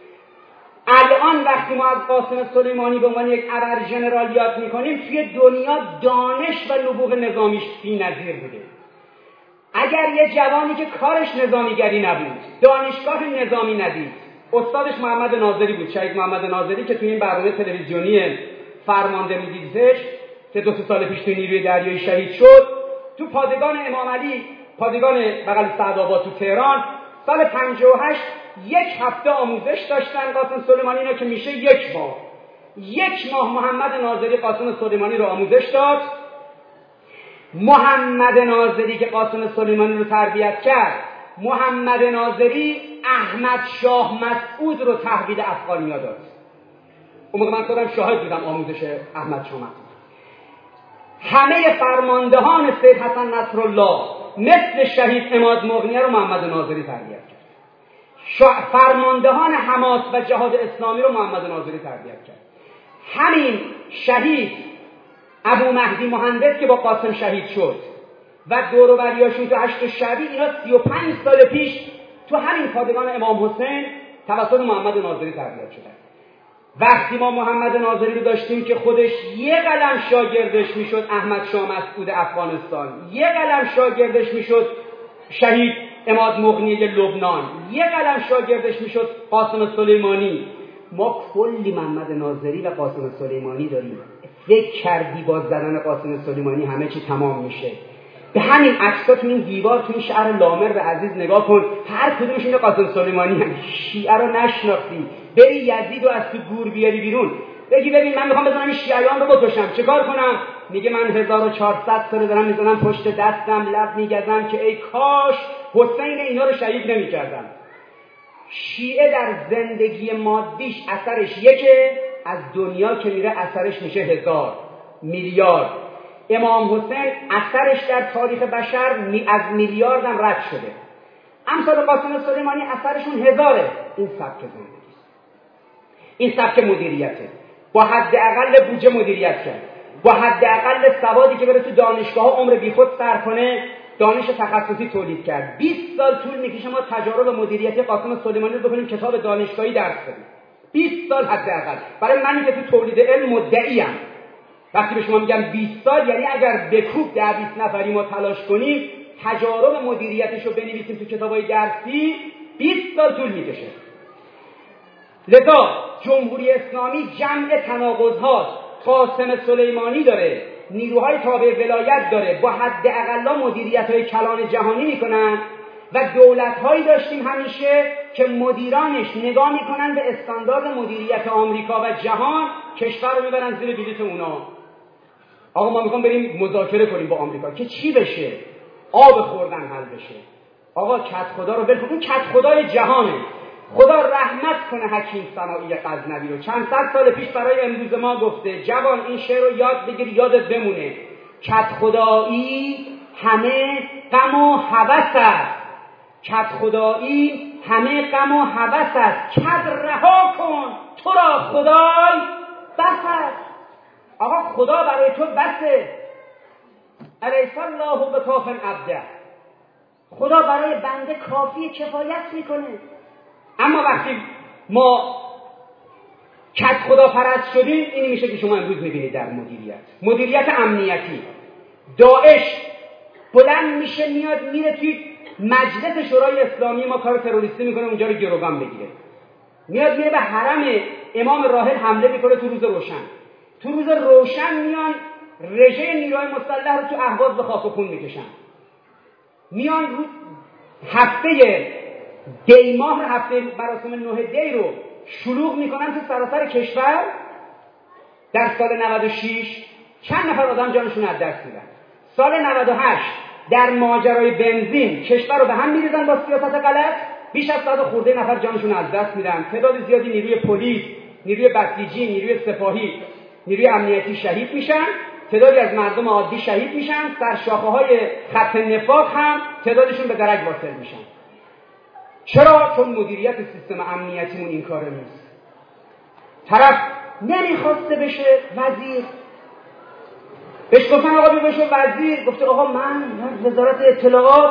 الان وقتی ما از قاسم سلیمانی به عنوان یک ابر ژنرال یاد می‌کنیم، توی دنیا دانش و نبوغ نظامیش بی‌نظیر بوده. اگر یه جوانی که کارش نظامیگری نبود، دانشگاه نظامی ندید، استادش محمد ناظری بود، شهید محمد ناظری که توی این برنامه تلویزیونی فرمانده می‌دیدش که دو سه سال پیش توی نیروی دریایی شهید شد، تو پادگان امام علی، پادگان بغل سعدآباد تو تهران، سال پنجاه و هشت یک هفته آموزش داشتن قاسم سلیمانی اینا که میشه یک ماه. یک ماه محمد ناظری قاسم سلیمانی رو آموزش داد. محمد ناظری که قاسم سلیمانی رو تربیت کرد، محمد ناظری احمد شاه مسعود رو تحویل افغانیا داد. اون موقع من خودم شاهد بودم آموزش احمد شاه مسعود. همه فرماندهان سید حسن نصرالله مثل شهید عماد مغنیه رو محمد ناظری تربیت کرد. فرماندهان حماس و جهاد اسلامی رو محمد ناظری تربیت کرد. همین شهید ابو مهدی مهندس که با قاسم شهید شد و دور و بریاشون تو هشت شعبی، اینا سی و پنج سال پیش تو همین پادگان امام حسین توسط محمد ناظری تربیت شدن. وقتی ما محمد ناظری رو داشتیم که خودش یه قلم شاگردش میشد احمد شاه مسعود افغانستان، یه قلم شاگردش میشد شهید عماد مغنی لبنان، یه قلم شاگردش میشد قاسم سلیمانی. ما کلی محمد ناظری و قاسم سلیمانی داریم. یک کردی باز زدن قاسم سلیمانی همه چی تمام میشه. به همین عکس‌ها تو این دیوار تو این شهر لامر به عزیز نگاه کن، هر کدومش این قاسم سلیمانی هم. شیعه رو نشناختی، بری یزید رو از تو گور بیاری بیرون، بگی ببین من میخوام بزنم این شیعیان رو بکشم، چیکار کنم؟ میگه من هزار و چهارصد سال دارم میزنم پشت دستم، لب میگزم که ای کاش حسین اینا رو شهید نمیکردم. شیعه در زندگی مادیش اثرش یکه، از دنیا که میره اثرش میشه هزار میلیارد. امام حسین اثرش در تاریخ بشر از میلیارد هم رد شده. امثال قاسم سلیمانی اثرشون هزاره. این سبک زندگیست، این سبک مدیریته. با حداقل بودجه مدیریت کرد، با حداقل سوادی که بره تو دانشگاه عمر بیخود سر کنه، دانش تخصصی تولید کرد. بیست سال طول میکشه ما تجارب مدیریتی قاسم سلیمانی رو بخونیم، کتاب دانشگاهی درس بدیم. بیست سال حداقل. برای منی که تو تولید علم مدعیم، وقتی به شما میگم بیست سال یعنی اگر بکوب ده بیست نفری ما تلاش کنیم تجارب مدیریتش رو بنویسیم تو کتابای درسی، بیست سال طول میکشه. لذا جمهوری اسلامی جمع تناقض‌هاست. قاسم سلیمانی داره، نیروهای تابع ولایت داره، با حداقل مدیریت‌های کلان جهانی میکنن و دولت‌هایی داشتیم همیشه که مدیرانش نگاه میکنن به استاندارد مدیریت آمریکا و جهان، کشور رو میبرن زیر بلیط اونا. آقا ما میخوام بریم مذاکره کنیم با آمریکا که چی بشه؟ آب خوردن حل بشه. آقا کت خدا رو ول کن، اون کت خدای جهانه. خدا رحمت کنه حکیم سنایی غزنوی رو، چند صد سال پیش برای امروز ما گفته جوان این شعر رو یاد بگیر یادت بمونه. کت خدایی همه غم و هوس است، کت خدایی همه غم و هوس است، کت رها کن تو را خدای بس است. آقا خدا برای تو بسه. الیس الله بکاف عبده، خدا برای بنده کافی کفایت میکنه. اما وقتی ما کت خدا پرست شدیم، اینی میشه که شما امروز میبینید در مدیریت مدیریت امنیتی. داعش بلند میشه میاد میره توی مجلس شورای اسلامی، ما کار تروریستی میکنه اونجا رو گروگان بگیره، میاد میره به حرم امام راحل حمله میکنه تو روز روشن. تو روز روشن میان رژه نیروهای مسلح رو تو اهواز به خاک و خون میکشن. میان رو هفته دی ماه، هفته مراسم نه دی رو شلوغ میکنن تو سراسر کشور. در سال نود و شش چند نفر آدم جانشون از دست میدن. سال نود و هشت در ماجرای بنزین کشور رو به هم میریزن با سیاست غلط، بیش از صد خورده نفر جانشون از دست میدن. تعداد زیادی نیروی پلیس، نیروی بسیجی، نیروی سپاهی، نیروی امنیتی شهید میشن. تعدادی از مردم عادی شهید میشن. سرشاخه های خط نفاق هم تعدادشون به درک واصل میشن. چرا؟ چون مدیریت سیستم امنیتیمون این کاره نیست. طرف نمیخواسته بشه وزیر، بهش گفتن آقا بیا بشه وزیر، گفته آقا من وزارت اطلاعات،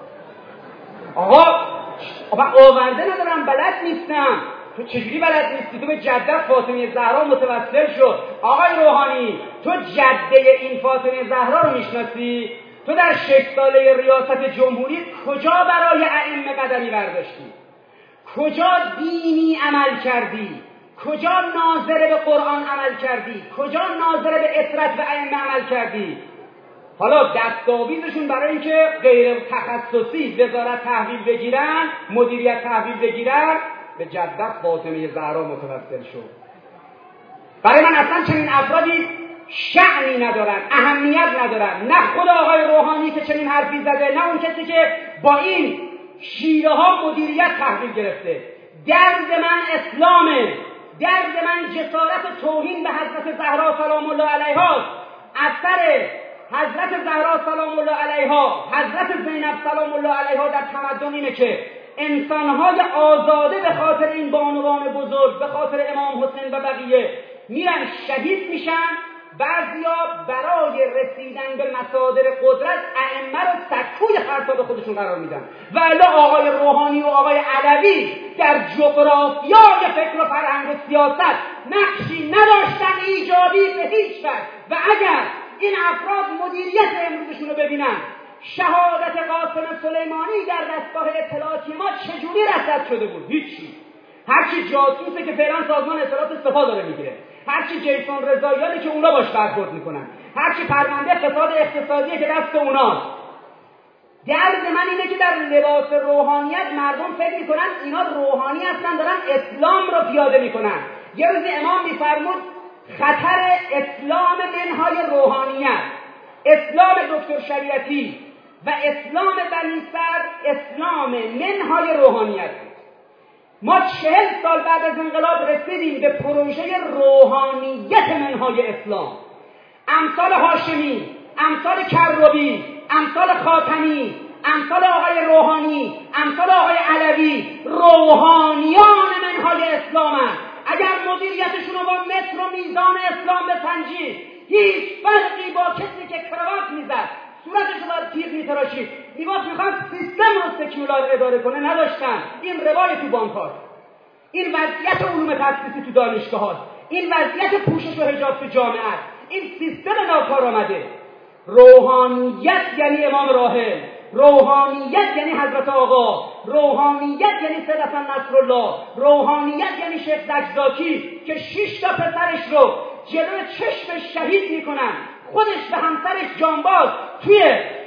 آقا آقا آورده ندارم، بلد نیستم. تو چجوری بلد نیستی؟ تو به جدت فاطمه زهرا متوسل شد. آقای روحانی تو جده این فاطمه زهرا رو میشناسی؟ تو در شش ساله ریاست جمهوری کجا برای ائمه قدمی برداشتی؟ کجا دینی عمل کردی؟ کجا ناظر به قرآن عمل کردی؟ کجا ناظر به اطرت و ائمه عمل کردی؟ حالا دستاویزشون برای اینکه غیر تخصصی وزارت تحویل بگیرن، مدیریت تحویل بگیرن، به جدت فاطمه زهرا متوسل شد. برای من اصلا چنین افرادی شأنی ندارن، اهمیت ندارن. نه خود آقای روحانی که چنین حرفی زده، نه اون کسی که با این شیره ها مدیریت تحویل گرفته. درد من اسلامه، درد من جسارت توهین به حضرت زهرا سلام الله علیها، اثر حضرت زهرا سلام الله علیها، حضرت زینب سلام الله علیها در تمدن اینه که انسانهای آزاده به خاطر این بانوان بزرگ، به خاطر امام حسین و بقیه میرن شهید میشن. بعضیا برای رسیدن به مصادر قدرت ائمه رو سکوی خرطاب خودشون قرار میدن. و الا آقای روحانی و آقای علوی در جغرافیای فکر و فرهنگ و سیاست نقشی نداشتن ایجابی به هیچ وجه. و اگر این افراد مدیریت امروزشون رو ببینن، شهادت قاسم سلیمانی در دستگاه اطلاعاتی ما چجوری رصد شده بود؟ هیچی. هرچی جاسوسه که فعلا سازمان اطلاعات سپاه داره میگیره. هرچی جیسون رضاییانه که اونا باش برخورد میکنن، هرچی پرونده فساد اقتصادیه که دست اوناست. درد من اینه که در لباس روحانیت مردم فکر میکنن اینا روحانی هستن، دارن اسلام رو پیاده میکنن. یه روز امام میفرمود خطر اسلام منهای روحانیت، اسلام دکتر شریعتی و اسلام بنی صدر اسلام منهای روحانیت. ما چهل سال بعد از انقلاب رسیدیم به پروژه روحانیت منهای اسلام. امثال هاشمی، امثال کروبی، امثال خاتمی، امثال آقای روحانی، امثال آقای علوی روحانیان منهای اسلام هست. اگر مدیریتشون رو با متر و میزان اسلام بسنجی، هیچ فرقی با کسی که کراوات میزد، صورتش رو بر تیغ میتراشید، میگفت میخواد سیستم رو سکیولار اداره کنه، نداشتن. این روال تو بانک هاست، این وضعیت علوم تخصیصی تو دانشگاه هاست، این وضعیت پوشش و حجاب تو جامعه است، این سیستم ناکار آمده. روحانیت یعنی امام راحل، روحانیت یعنی حضرت آقا، روحانیت یعنی سیدنا نصرالله، روحانیت یعنی شیخ زکزاکی که شش تا پسرش رو جلوی چشمش شهید میکنن، خودش و همسرش جانباز توی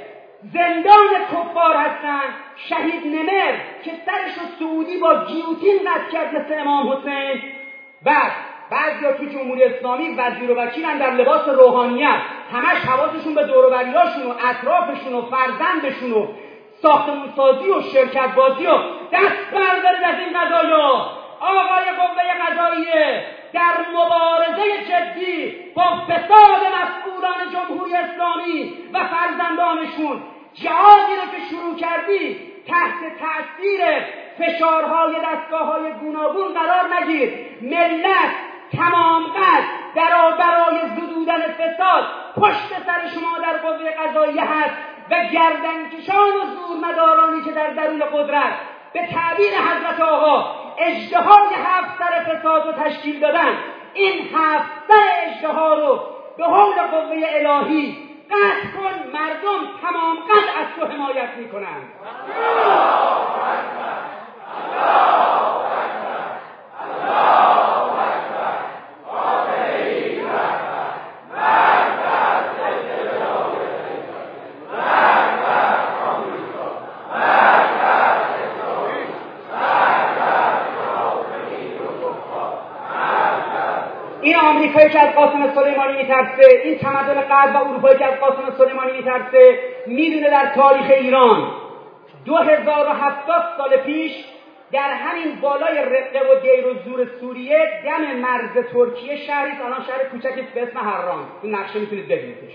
زندان کفار هستن. شهید نمر که سرش رو سعودی با گیوتین قطع کرد مثل امام حسین. بعد بعضیا توی جمهوری اسلامی وزیر و وکیلن در لباس روحانیت، همش حواسشون به دور و بریاشون و اطرافشون و فرزندشون و ساختمون سازی و شرکت بازی و دست بردارید از این قضایا. آقای قوه قضاییه در مبارزه جدی با فساد مسئولان جمهوری اسلامی و فرزندانشون، جهادی رو که شروع کردی تحت تأثیر فشارهای دستگاه‌های گوناگون قرار نگیر. ملت تمام قد در برای زدودن فساد پشت سر شما در قوه قضاییه هست و گردنکشان و زورمدارانی که در درون قدرت به تعبیر حضرت آقا اژدهای هفت سر فساد رو تشکیل دادن، این هفت سر اژدها رو به حول قوه الهی قطع کن، مردم تمام قد از تو حمایت میکنن. این آمریکایی که از قاسم سلیمانی میترسه، این تمدن غرب و اروپایی که از قاسم سلیمانی میترسه، میدونه در تاریخ ایران دو هزار و هفتاد سال پیش در همین بالای رقه و دیر و زور سوریه دم مرز ترکیه شهری، الان شهر کوچکی به اسم هران، این نقشه میتونید ببینیدش،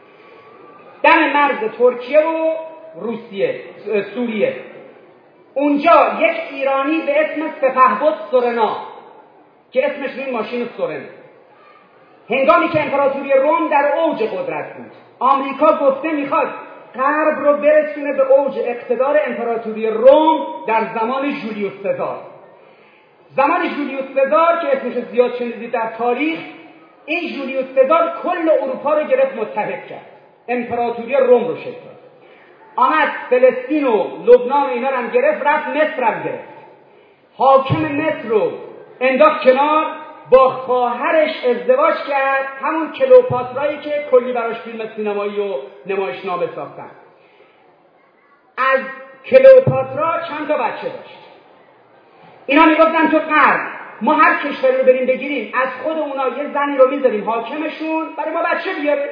دم مرز ترکیه و روسیه سوریه، اونجا یک ایرانی به اسم سپهبد سورنا که اسمش روی ماشین سورن، هنگامی که امپراتوری روم در اوج قدرت بود، آمریکا گفته میخواد غرب رو برسونه به اوج اقتدار امپراتوری روم در زمان جولیوس سزار. زمان جولیوس سزار که اسمش زیاد شنیدید در تاریخ، این جولیوس سزار کل اروپا رو گرفت متحد کرد، امپراتوری روم رو شکل داد، آمد فلسطین و لبنان و اینا رو هم گرفت، رفت مصر هم گرفت، حاکم مصر رو انداخت کنار، با خواهرش ازدواج کرد، همون کلئوپاترایی که کلی براش فیلم سینمایی و نمایشنامه ساختن. از کلئوپاترا چند تا بچه داشت. اینا میگفتن تو غرب ما هر کشوری رو بریم بگیریم، از خود اونا یه زنی رو میذاریم حاکمشون، برای ما بچه بیاره.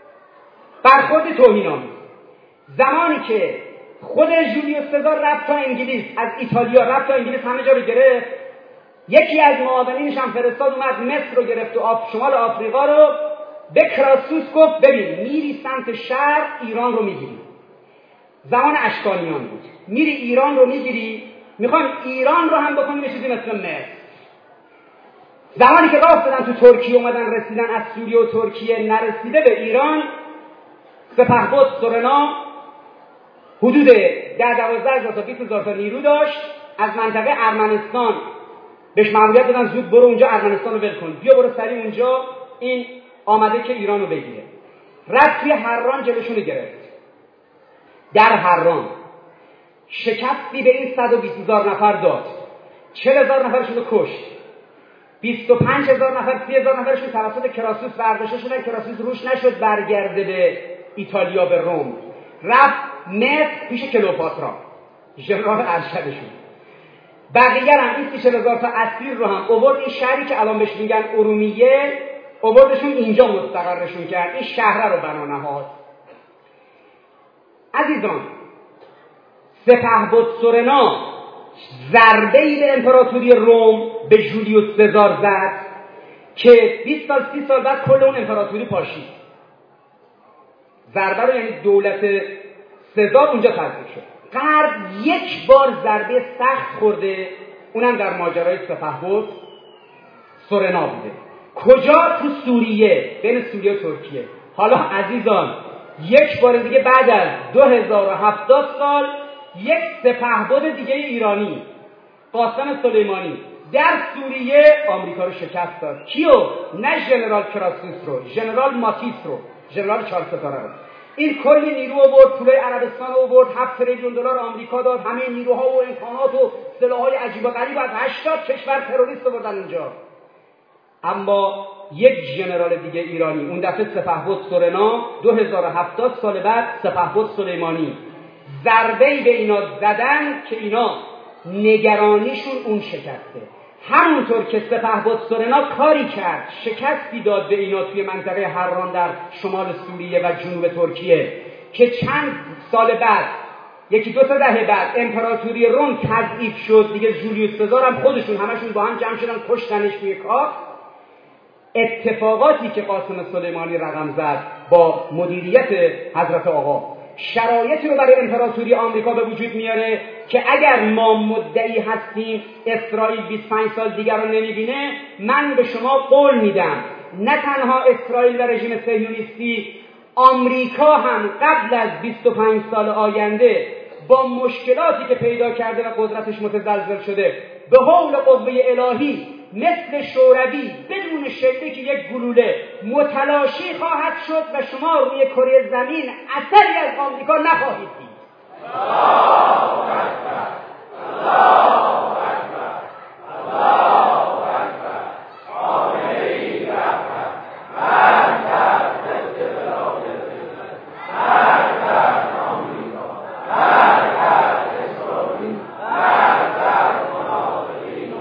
برخورد توهین‌آمیز. زمانی که خود جولیوس سزار رفت تا انگلیس، از ایتالیا رفت تا انگلیس، همه جا رو گرفت، یکی از معاونینش هم فرستاد اومد مصر رو گرفت و آف شمال آفریقا رو، به کراسوس گفت ببین میری سمت شرق ایران رو میگیری. زمان اشکانیان بود، میری ایران رو میگیری، میخوان ایران رو هم بکنیم چیزی مثل مصر. زمانی که راه افتادن تو ترکیه اومدن رسیدن از سوریه و ترکیه نرسیده به ایران، سپهبد سورنا حدود ده دوازده هزار تا بیست هزار تا نیرو داشت، از منطقه ارمنستان بهش مأموریت دادن زود برو اونجا ارمنستان رو ول کن، بیا برو سریع اونجا، این آمده که ایران رو بگیره. رفت توی حران جلوشون رو گرفت. در حران شکستی به این صد و بیست هزار نفر داد، چهل هزار نفرشون رو کشت. بیست و پنج هزار نفر سی هزار نفرشون توسط کراسوس برداشته شدن. کراسوس روش نشد برگرده به ایتالیا به روم، رفت مصر پیش کلئوپاترا ژنرال ارشدشون. بقیه هم این سی هزار تا اسیر رو هم آورد این شهری که الان بهش میگن ارومیه، آوردشون اینجا مستقرشون کرد، این شهر رو بنا نهاد. عزیزان، سپهبد سورنا ضربه‌ای به امپراتوری روم به جولیوس سزار زد که بیست سال سی سال بعد کل اون امپراتوری پاشید. ضربه رو یعنی دولت سزار اونجا تضعیف شد. غرب یک بار ضربه سخت خورده، اونم در ماجرای سپهبد سورنا بوده. کجا؟ تو سوریه، بین سوریه و ترکیه. حالا عزیزان یک بار دیگه بعد از دو هزار و هفتاد سال یک سپهبد دیگه ایرانی، قاسم سلیمانی، در سوریه آمریکا رو شکست داد. کیو؟ نه ژنرال کراسوس رو، ژنرال ماتیس رو، ژنرال چهار ستاره رو. این کلی نیرو آورد، پولای عربستان آورد، هفت تریلیون دلار آمریکا داد، همه نیروها و امکانات و سلاح‌های عجیب و غریب از هشتاد کشور تروریست آوردن اونجا. اما یک ژنرال دیگه ایرانی، اون دفعه سپهبد سورنا، دو هزار و هفتاد سال بعد سپهبد سلیمانی، ضربه‌ای به اینا زدن که اینا نگرانیشون اون شکسته. همونطور که سپهبد سورنا کاری کرد، شکستی داد به اینا توی منطقه حران در شمال سوریه و جنوب ترکیه که چند سال بعد، یکی دو تا دهه بعد، امپراتوری روم تضعیف شد دیگه. جولیوس سزار هم خودشون همشون با هم جمع شدن کشتنش توی کاخ. اتفاقاتی که قاسم سلیمانی رقم زد با مدیریت حضرت آقا شرایطی رو برای امپراتوری آمریکا به وجود میاره که اگر ما مدعی هستیم اسرائیل بیست و پنج سال دیگر رو نمیبینه، من به شما قول میدم نه تنها اسرائیل و رژیم صهیونیستی، آمریکا هم قبل از بیست و پنج سال آینده با مشکلاتی که پیدا کرده و قدرتش متزلزل شده به حول قوه الهی مثل شوروی بدون شلیک یک گلوله متلاشی خواهد شد و شما روی کره زمین اثری از آمریکا نخواهید دید. الله اکبر، الله اکبر، الله اکبر. آمین رحمت من در استقلال من در آمریکا من در اسرائیل من در منافقین.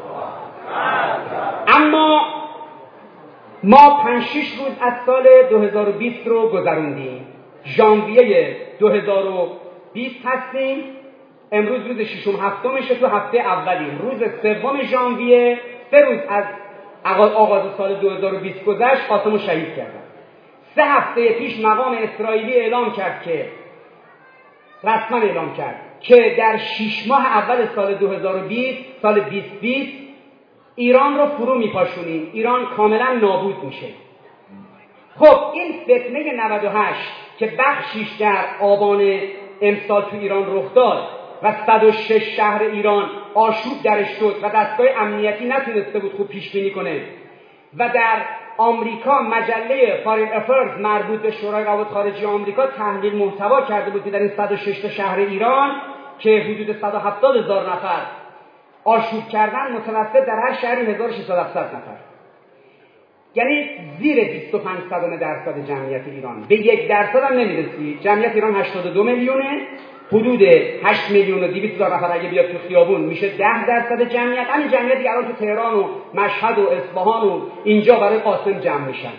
اما ما پنج شش روز از سال دو هزار و بیست رو گذروندیم. ژانویه دو هزار و بیست هستیم. امروز روز ششم هفتمشه، تو هفته اولیم. روز سوم ژانویه، سه روز از آغاز سال دو هزار و بیست گذشت، قاسمو شهید کردن. سه هفته پیش مقام اسرائیلی اعلام کرد که رسما اعلام کرد که در شش ماه اول سال دو هزار و بیست، سال بیست بیست، ایران رو فرو میپاشونیم، ایران کاملا نابود میشه. خب این فتنه نود و هشت که بخشیش در آبان امسال تو ایران رخ داد و صد و شش شهر ایران آشوب درش شد و دستگاه امنیتی نتونسته بود خوب پیش بینی کنه و در آمریکا مجله فارین افرز مربوط به شورای روابط خارجی آمریکا تحلیل محتوا کرده بود که در این صد و شش تا شهر ایران که حدود صد و هفتاد هزار نفر آشوب کردن، متوسط در هر شهری هزار و ششصد نفر، یعنی زیر بیست و پنج درصد جمعیت ایران. به یک درصد هم نمیرسی. جمعیت ایران هشتاد و دو میلیونه، حدود هشت میلیون و دویست هزار نفر اگه بیاد تو خیابون میشه ده درصد جمعیت. همین جمعیت دیگه الان تو تهران و مشهد و اصفهان و اینجا برای قاسم جمع میشن.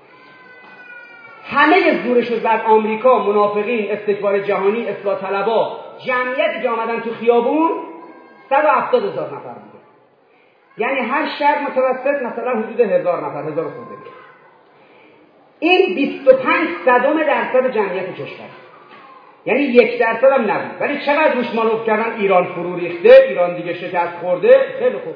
همه زورشو زد آمریکا، منافقین، استکبار جهانی، اصلاح طلبا. جمعیتی که آمدن تو خیابون صد و هفتاد هزار نفر بوده. یعنی هر شهر متوسط مثلا حدود هزار نفر، هزار خورده. این بیست و پنج صدم درصد جمعیت کشور، یعنی یک درصد هم نبود. ولی چقدر روش مانور کردن؟ ایران فرو ریخته، ایران دیگه شکست خورده. خیلی خوب،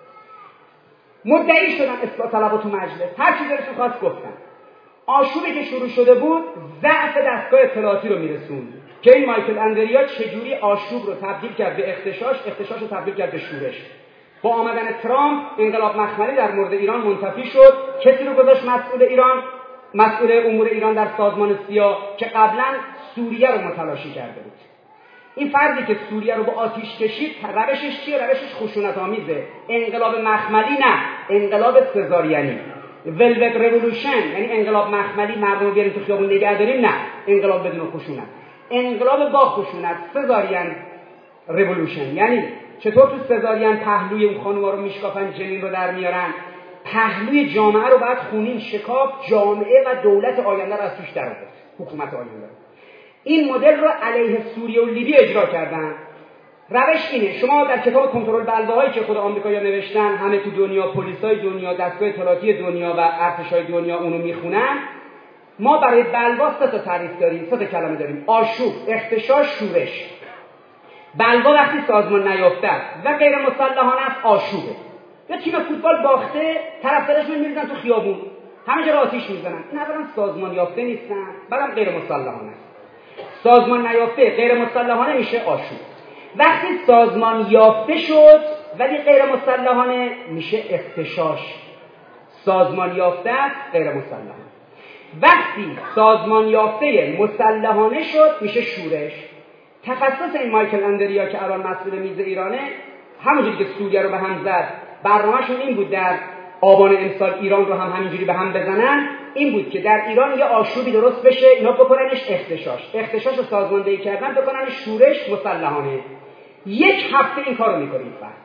مدعی شدن اصلاح طلبا تو مجلس، هر چیزی دلشون خواست گفتن. آشوبی که شروع شده بود ضعف دستگاه اطلاعاتی رو میرسوند که این مایکل اندریا چجوری آشوب رو تبدیل کرد به اختشاش، اختشاش رو تبدیل کرد به شورش. با آمدن ترامپ انقلاب مخملی در مورد ایران منتفی شد. کسی رو گذاشت مسئول ایران، مسئول امور ایران در سازمان سیا که قبلا سوریه رو متلاشی کرده بود. این فردی که سوریه رو با آتیش کشید روشش چیه؟ روشش خشونت آمیزه. انقلاب مخملی نه، انقلاب سزارینی. ولوت رولوشن یعنی انقلاب مخملی، مردم رو بیاریم تو خیابون نگه داریم، نه، انقلاب بدون خشونت. انقلاب با خشونت، سزارین رولوشن، یعنی چطور تو سزارین پهلوی اون خانوما رو میشکافن، جنین رو در میارن، پهلوی جامعه رو بعد خونین شکاف جامعه و دولت آینده رو از توش در آورد، حکومت آینده. این مدل رو علیه سوریه و لیبی اجرا کردن. روش اینه، شما در کتاب کنترل بلواهایی که خود آمریکایی‌ها نوشتن، همه تو دنیا، پلیسای دنیا، دستگاه اطلاعاتی دنیا و ارتشای دنیا اونو میخونن، ما برای بلوا سه تا تعریف داریم، سه تا کلمه داریم: آشوب، اغتشاش، شورش. بلوا وقتی سازمان نیافته است و غیر مسلحانه است، آشوبه. یا تیم فوتبال باخته، طرفداراشون میریزن تو خیابون، همه جا رو آتیش میزنن. این اولا سازمان یافته نیستن، بعدم غیر مسلحانه است. سازمان نیافته غیر مسلحانه میشه آشوب. وقتی سازمان یافته شد ولی غیر مسلحانه میشه اغتشاش. سازمان یافته است غیر مسلحانه. وقتی سازمان یافته مسلحانه شد میشه شورش. تخصص این مایکل اندریا که الان مسئول میز ایرانه، همونجوری که سوریه رو به هم زد، برنامه‌شون این بود در آبان امسال ایران رو هم همینجوری به هم بزنن. این بود که در ایران یه آشوبی درست بشه، اینا بکننش اغتشاش، اغتشاش رو سازماندهی کردن بکننش شورش مسلحانه. یک هفته این کارو میکنیم فرد.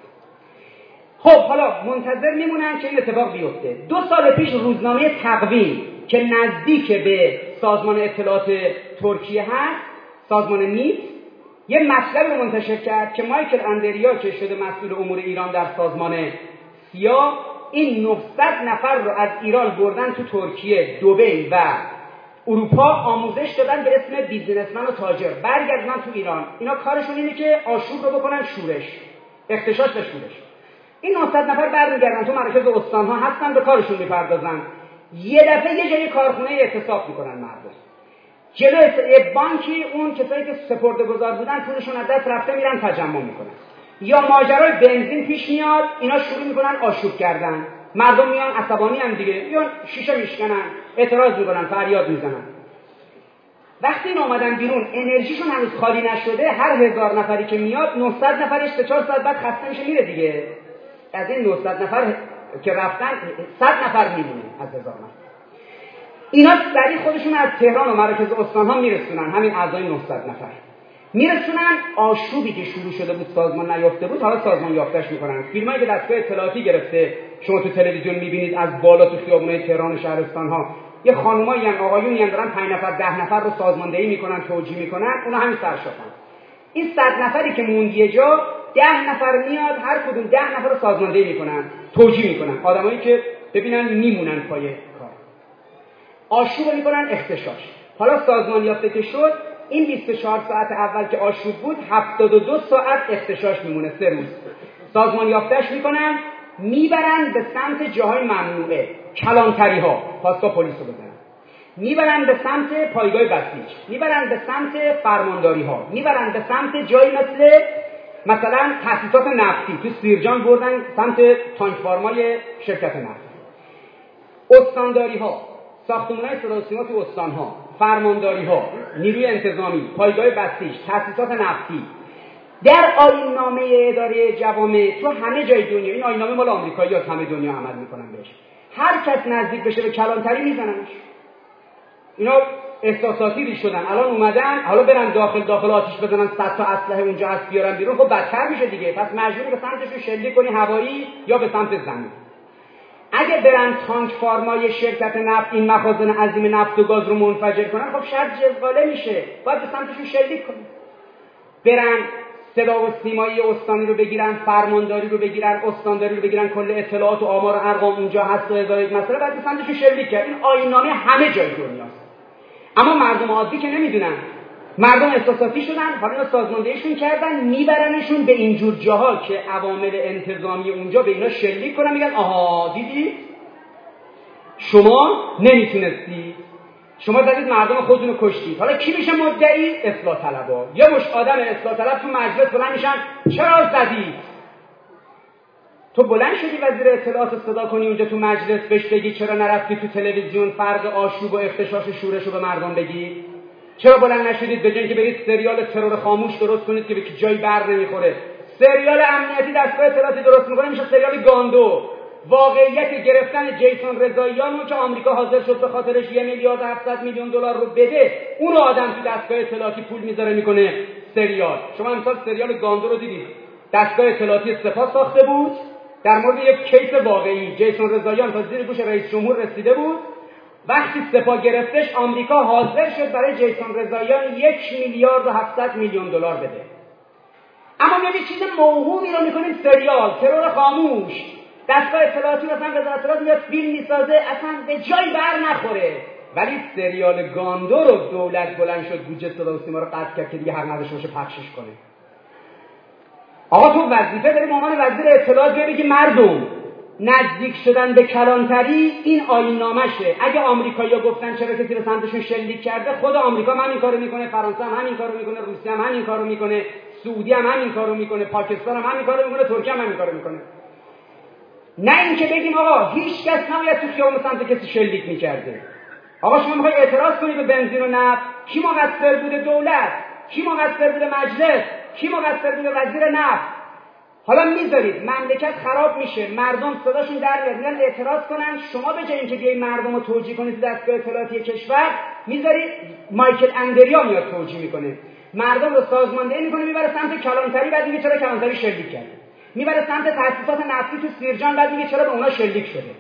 خب حالا منتظر میمونن که این اتفاق بیفته. دو سال پیش روزنامه تقویم که نزدیک به سازمان اطلاعات ترکیه هست، سازمان نیت، یه مطلب رو منتشر کرد که مایکل اندریا که شده مسئول امور ایران در سازمان سیا، این نهصد نفر رو از ایران بردن تو ترکیه، دبی و اروپا، آموزش دادن به اسم بیزینسمن و تاجر، برگردن تو ایران. اینا کارشون اینه که آشوب رو بکنن شورش، اغتشاش و شورش. این نهصد نفر برمیگردن تو مراکز استان‌ها هستن، به کارشون میپردازن. یه دفعه یه جای کارخونه اعتصاب میکنن مردم. جلوی بانکی اون کسایی که سپرده‌گذار بودن پولشون از دست رفته میرن تجمع میکنن. یا ماجرای بنزین پیش میاد، اینا شروع میکنن آشوب کردن. مردم میان عصبانی هم دیگه، یا شیشه میشکنن، اعتراض میکنن، فریاد میزنن. وقتی این اومدن بیرون، انرژیشون هنوز خالی نشده، هر هزار نفری که میاد نهصد نفرش سه چهار ساعت بعد خسته میشه میره دیگه. از این نهصد نفر که رفتن صد نفر میمونه از هزار نفر. اینا سریع خودشون از تهران و مراکز استان‌ها میرسونن، همین اعضای نهصد نفر میرسونن. آشوبی که شروع شده بود سازمان نیافته بود، حالا سازمان یافته‌اش میکنن. فیلمایی که دستگاه اطلاعاتی گرفته شما تو تلویزیون میبینید از بالا تو خیابونای تهران و شهرستان‌ها، یه خانمایی ان آقایونی ان دارن پنج نفر ده نفر رو سازماندهی میکنن، توجیه میکنن، اونا همین سرشاخن. این صد نفری که موند یه جا، ده نفر میاد، هر کدوم ده نفر رو سازماندهی میکنن، توجیه میکنن، آدمایی که ببینن میمونن پای کار. آشوب میکنن، اغتشاش. حالا سازمان یافته که شد، این بیست و چهار ساعت اول که آشوب بود، هفتاد و دو ساعت اغتشاش میمونه، سه روز. سازمان یافتهش میکنن، میبرن به سمت جاهای ممنوعه، کلانتری ها، پاستا پلیس رو بزنن. میبرن به سمت پایگاه بسیج، میبرن به سمت فرمانداری ها، میبرن به سمت جایی مثل مثلا تأسیسات نفتی. تو سیرجان بردن سمت تانک فارمای شرکت نفت. استانداری ها، ساختمان‌های صدا و سیما تو استان‌ها، فرمانداری‌ها، نیروی انتظامی، پایگاه بسیج، تأسیسات نفتی. در آیین‌نامه اداره جوامع تو همه جای دنیا، این آیین‌نامه مال آمریکایی‌ها، همه دنیا عمل می‌کنن بهش، هر کس نزدیک بشه به کلانتری میزننش. اینا احساساتی ریش شدن، الان اومدن حالا برن داخل داخل آتیش بزنن، صد تا اسلحه اونجا هست بیارن بیرون، خب بدتر میشه دیگه. پس مجبوری به سمتشون شلیک کنی، هوایی یا به سمت زمین. اگه برن تانک فارمای شرکت نفت این مخازن عظیم نفت و گاز رو منفجر کنن، خب شاید جزغاله میشه، باید به سمتشون شلیک کنن. برن صدا و سیمایی استانی رو بگیرن، فرمانداری رو بگیرن، استانداری رو بگیرن، کل اطلاعات و آمار و ارقام اونجا هست و هزار یک مسئله، باید به سمتشون شلیک کرد. این آیین‌نامه همه جای دنیاست. اما مردم عادی که نمیدونن، مردم احساساتی شدن، حالا سازماندهیشون کردن، میبرنشون به اینجور جاها که عوامل انتظامی اونجا به اینا شلیک کنن، میگن آها دیدی شما نمیتونستی، شما زدید مردم خودتون رو کشتید. حالا کی میشه مدعی؟ اصلاح طلبا. یا مش آدم اصلاح طلب تو مجلس بلند میشن، چرا زدید؟ تو بلند شدی وزیر اطلاعات صدا کنی اونجا تو مجلس بهش بگی چرا نرفتی تو تلویزیون فرق آشوب و اغتشاش و شورش رو به مردم بگی؟ چرا بلند نشدید به جای اینکه برید سریال ترور خاموش درست کنید که به جایی بر نمیخوره؟ سریال امنیتی دستگاه اطلاعاتی درست میکنه میشه سریال گاندو. واقعیت گرفتن جیسون رضاییان که آمریکا حاضر شد به خاطرش یه میلیارد هفتصد میلیون دلار رو بده، اون آدم تو دستگاه اطلاعاتی پول میذاره میکنه سریال. شما امسال سریال گاندو رو دیدید؟ دستگاه اطلاعاتی سپاه ساخته بود در مورد یک کیس واقعی. جیسون رضاییان تا زیر گوش رئیس جمهور رسیده بود. وقتی سپاه گرفتش آمریکا حاضر شد برای جیسون رضاییان یک میلیارد و هفتصد میلیون دلار بده. اما ما یه چیز موهومی رو میکنیم سریال ترور خاموش. دستگاه اطلاعاتی مثلا وزارت اطلاعات میاد فیلم میسازه اصلا به جایی بر نخوره، ولی سریال گاندو رو دولت بلند شد بودجه صدا و سیما رو قطع کرد که دیگه حق نداشته باشه پخشش کنه. آقا تو وظیفه داری به عنوان وزیر اطلاعات بگی مردم نزدیک شدن به کلانتری این آیین نامشه. اگه آمریکایی‌ها گفتن چرا کسی به سمتشون شلیک کرده، خود آمریکا هم همین کارو میکنه، فرانسه هم همین کارو میکنه، روسیه هم همین کارو میکنه، سعودی هم همین کارو میکنه، پاکستان هم همین کارو میکنه، ترکیه هم همین کارو میکنه. نه اینکه بگیم آقا هیچ کس نباید تو خیابون سمت کسی شلیک میکرده. آقا شما میخوای اعتراض کنی به بنزین و نفت، کی مقصر بوده؟ دولت. کی مقصر بوده؟ مجلس. کی مقصر بوده؟ وزیر نفت. حالا میذارید مملکت خراب میشه، مردم صداشون در میاد میان اعتراض کنن، شما به جای اینکه بیاید مردم رو توجیه کنید تو دستگاه اطلاعاتی کشور، میذارید مایکل اندریا میاد توجیه میکنه، مردم رو سازماندهی میکنه میبره سمت کلانتری، بعد میگه چرا کلانتری شلیک کرده، میبره سمت تاسیسات نفتی تو سیرجان، بعد میگه چرا به اونا شلیک شده.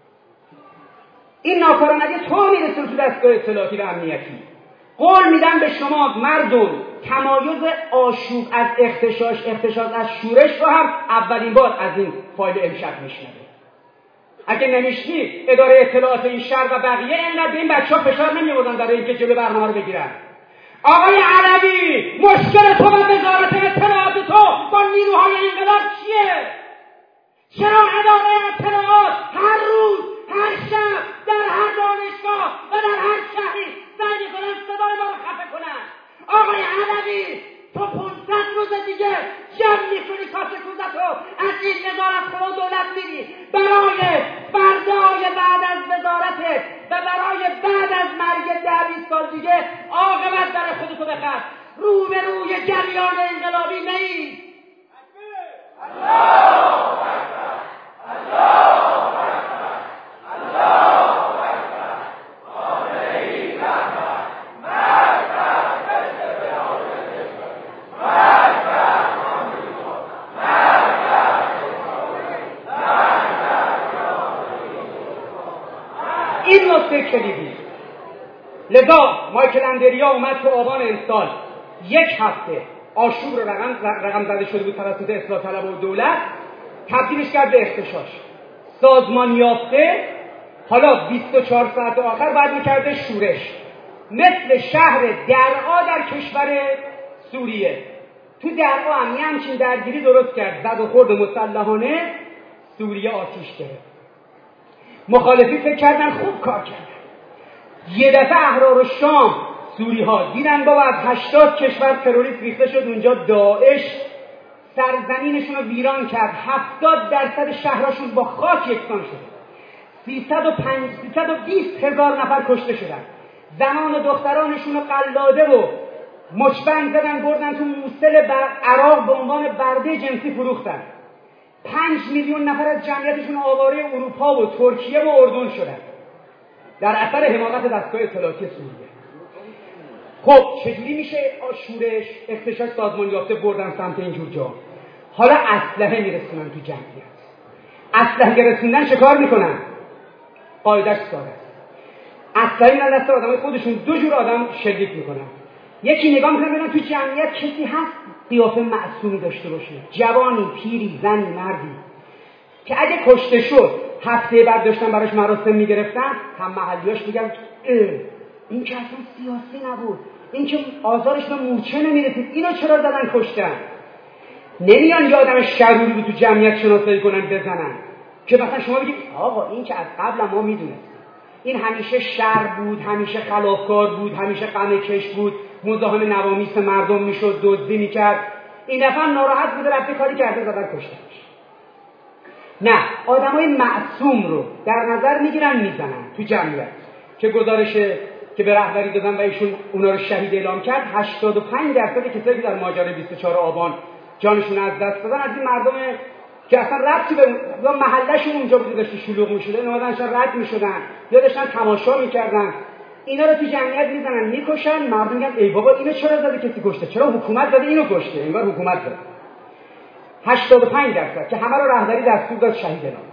این ناکارآمدی تو میرسونه تو دستگاه اطلاعاتی و امنیتی. قول میدم به شما مردم تمایز آشوب از اختشاش، اختشاش از شورش رو هم اولین بار از این فایل امشب میشنوه. اگه نمیشنید اداره اطلاعات این شهر و بقیه اینقدر به این بچه ها فشار نمیوردن برای اینکه جلو برنامه رو بگیرن. آقای علوی، مشکل تو و وزارت اطلاعات تو با نیروهای انقلاب چیه؟ چرا اداره اطلاعات هر روز، هر شب، در هر دانشگاه و در هر شهری سعی میکنن صدای ما رو خفه کنن؟ آقای علوی، تو پانصد روز دیگه جمع میکنی کاسه کوزتو از این وزارت خونه و دولت میری برای فردای بعد از وزارته و برای بعد از مرگ ده بیست سال دیگه عاقبت در خودتو بخر. رو به روی جریان انقلابی نیست. الله اکبر، الله اکبر، الله اکبر، آمین رحمت، مرد این نکته کلیدی. لذا مایکل اندریا اومد تو آبان امسال یک هفته آشوب رو رقم رقم زده شده بود توسط اصلاح طلب و دولت، تبدیلش کرد به اختشاش سازمان یافته. حالا بیست و چهار ساعت آخر بعد میکرده شورش، مثل شهر درعا در کشور سوریه. تو درعا هم یه همچین درگیری درست کرد، زد و خورد مسلحانه، سوریه آتیش گرفت. مخالفی فکر کردن خوب کار کردن. یه دفعه احرار الشام سوری ها دیدن بابا از هشتاد کشور تروریست ریخته شد اونجا، داعش سرزمینشون رو ویران کرد، هفتاد درصد شهرشون با خاک یکسان شد، سیصد و بیست هزار نفر کشته شدن، زنان و دخترانشون رو قلاده و مچبند زدن بردن تو موصل عراق به عنوان برده جنسی فروختن. پنج میلیون نفر از جمعیتشون آواره اروپا و ترکیه و اردن شدن در اثر حماقت دستگاه اطلاعاتی سوریه. خب چجوری میشه شورش اختشاش سازمان یافته بردن سمت اینجور جا؟ حالا اسلحه میرسونن تو جمعیت. اسلحه رسوندن چه کار میکنن؟ قاعدش ساده است. اسلحه میرن دست آدمای خودشون، دو جور آدم شلیک میکنن. یکی نگاه میکنن ببینن تو جمعیت کسی هست قیافه معصومی داشته باشه، جوانی، پیری، زنی، مردی، که اگه کشته شد هفته بعد داشتن براش مراسم میگرفتن، هم محلیاش میگن این که اصلا سیاسی نبود، این که آزارش به مورچه نمیرسید، اینو چرا زدن کشتن. نمیان یه آدم شروری رو تو جمعیت شناسایی کنن بزنن که مثلا شما بگید آقا این که از قبل ما میدونست، این همیشه شر بود، همیشه خلافکار بود، همیشه غمکش بود، مزاحم نوامیس مردم میشد، دزدی میکرد، این دفعه ناراحت بوده رفته کاری کرده زدن کشتنش. نه، آدمای معصوم رو در نظر میگیرن میزنن تو جمعیت که گزارش که به رهبری دادن و ایشون اونا رو شهید اعلام کرد، هشتاد و پنج درصد کسایی که در ماجرای بیست و چهارم آبان جانشون از دست دادن از این مردم که اصلا ربطی به محلهشون اونجا بود، داشت شلوغ می‌شده، اینا داشتن رد می‌شدن یا داشتن تماشا می‌کردن. اینا رو تو جمعیت میزنن میکشن، مردم میگن ای بابا اینو چرا زده کسی کشته، چرا حکومت داده اینو کشته، انگار حکومت داده. هشتاد و پنج درصد که همه رو رهبری دستور داد شهید اعلام.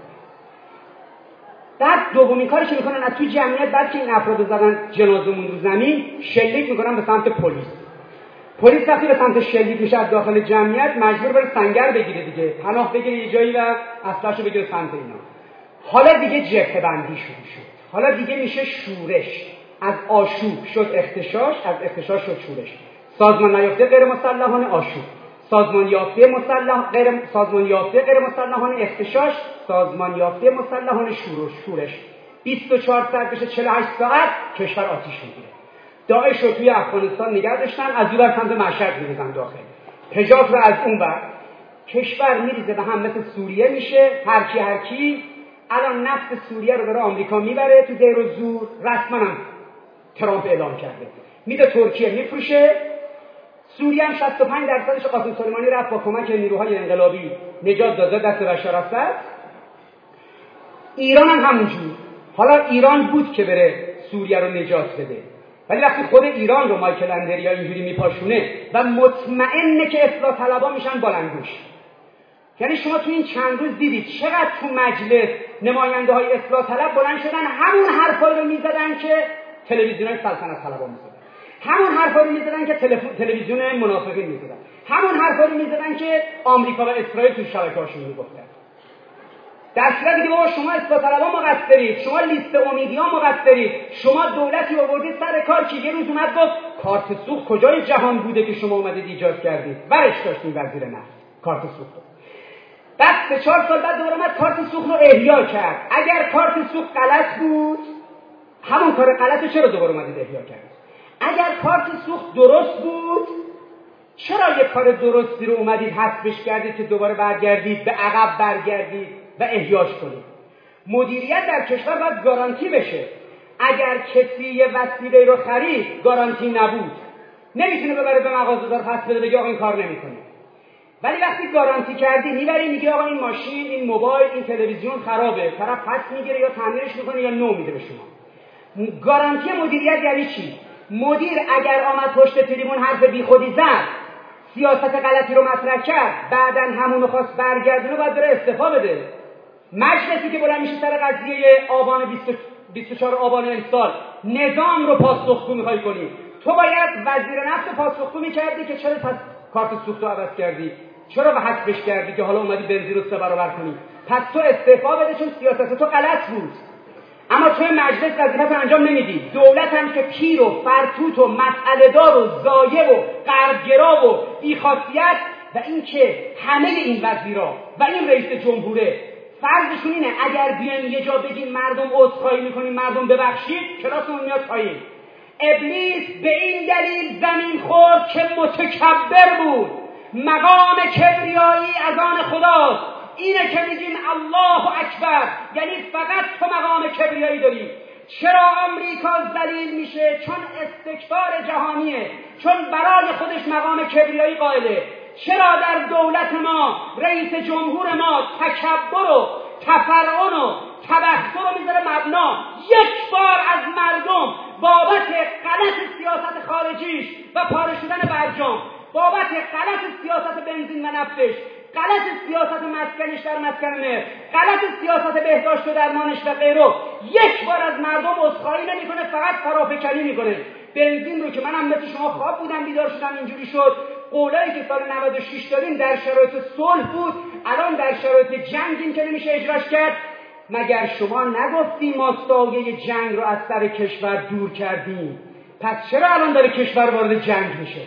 بعد دومین کارش میکنن از تو جمعیت بعد که این افراد زدن جنازه‌مون رو زمین، شلیک میکنن به سمت پلیس. پلیس وقتی به سمت شلیک میشه از داخل جمعیت مجبور بره سنگر بگیره دیگه، پناه بگیره یه جایی و اسلحه‌شو بگیره سمت اینا. حالا دیگه جبهه بندی شروع شد. حالا دیگه میشه شورش. از آشوب شد اختشاش، از اختشاش شد شورش. سازمان نیافته غیر مسلحانه آشوب، سازمان یافته مسلح غیر سازمان یافته غیر مسلحانه اختشاش، سازمان یافته مسلحانه شورش شورش. بیست و چهار ساعت بشه چهل و هشت ساعت کشور آتیش میگیره. داعش رو توی افغانستان نگه داشتن، از اون ور سمت مشهد میریزن داخل. حجاز رو از اون ور کشور میریزه به هم، مثل سوریه میشه، هر کی هر کی. الان نفت سوریه رو داره آمریکا میبره تو دیر و زور، رسما هم ترامپ اعلام کرده میده ترکیه میفروشه. سوریه هم شصت و پنج درصدش قاسم سلیمانی رفت با کمک نیروهای انقلابی نجات داده دست بشار اسد. ایران هم همونجور. حالا ایران بود که بره سوریه رو نجات بده، ولی وقتی خود ایران رو مایکل اندریا اینجوری میپاشونه و مطمئنه که اصلاح طلبا میشن بالانگوش. یعنی شما تو این چند روز دیدید چقدر تو مجلس نماینده های اصلاح طلب بلند شدن همون حرفایی رو میزدن که تلویزیون‌های سلطنت طلبا میزدن، همون حرفا رو میزدن که تلویزیون منافقین میزدن، همون حرفا رو میزدن که آمریکا و اسرائیل تو شبکه‌هاشون میگفتن. در صورتی دیگه بابا شما اصلاح طلبا مقصرید، شما لیست امیدیان مقصرید، شما دولتی آوردید سر کار که یه روز اومد گفت کارت سوخت کجای جهان بوده که شما اومدید ایجاد کردید، ورش داشتین وزیر نفت کارت سوخت. بعد سه چهار سال بعد دوباره اومد کارت سوخت رو احیا کرد. اگر کارت سوخت غلط بود، همون کار غلطو چرا دوباره اومدید احیا کردید؟ اگر کارت سوخت درست بود، چرا یه کار درستی رو اومدید حذفش کردید که دوباره برگردید به عقب برگردید و احیاش کنید؟ مدیریت در کشور باید گارانتی بشه. اگر کسی یه وسیله رو خرید گارانتی نبود، نمیتونه ببره به مغازه‌دار پس بده بگه آقا این کار نمیکنه. ولی وقتی گارانتی کردی میبری میگه آقا این ماشین، این موبایل، این تلویزیون خرابه، طرف پس میگیره یا تعمیرش میکنه یا نو میده به شما. گارانتی مدیریت یعنی چی؟ مدیر اگر آمد پشت تریبون حرف بیخودی زد، سیاست غلطی رو مطرح کرد، بعداً همونو خواست برگردونه، باید بره استعفا بده. مجلسی که بلند میشه سر قضیه آبان بیست و چهارم آبان امسال نظام رو پاسخگو میخوای کنی، تو باید وزیر نفت پاسخگو میکردی که چرا پس کارت سوخت رو عوض کردی، چرا به حذفش کردی که حالا اومدی بنزین رو سه برابر کنی. پس تو استعفا بده چون سیاست تو غلط بود. اما توی مجلس وظیفه‌تو انجام نمیدی. دولت هم که پیر و فرتوت و مسئله دار و ضایع و غربگرا و بی‌خاصیت و این که همه این وزیرا و این رئیس جمهوره فرضشون اینه اگر بیایم یه جا بگیم مردم عذرخواهی میکنیم، مردم ببخشید، کلاسمون میاد پایین. ابلیس به این دلیل زمین خورد که متکبر بود. مقام کبریایی از آن خداست. اینه که میگیم الله اکبر، یعنی فقط تو مقام کبریایی داری. چرا آمریکا ذلیل میشه؟ چون استکبار جهانیه، چون برای خودش مقام کبریایی قائله. چرا در دولت ما رئیس جمهور ما تکبر و تفرعن و تبختر رو میذاره مبنا؟ یک بار از مردم بابت غلط سیاست خارجیش و پاره شدن برجام، بابت غلط سیاست بنزین و نفتش، غلط سیاست مسکنش در مسکن مهر، غلط سیاست بهداشت و درمانش و غیره، یک بار از مردم عذرخواهی نمیکنه، فقط فرافکنی میکنه. بنزین رو که منم مثل شما خواب بودم بیدار شدم اینجوری شد. قولایی که سال نود و شش دادیم در شرایط صلح بود، الان در شرایط جنگیم که نمیشه اجراش کرد. مگر شما نگفتیم ما سایه جنگ رو از سر کشور دور کردیم؟ پس چرا الان داره کشور وارد جنگ میشه؟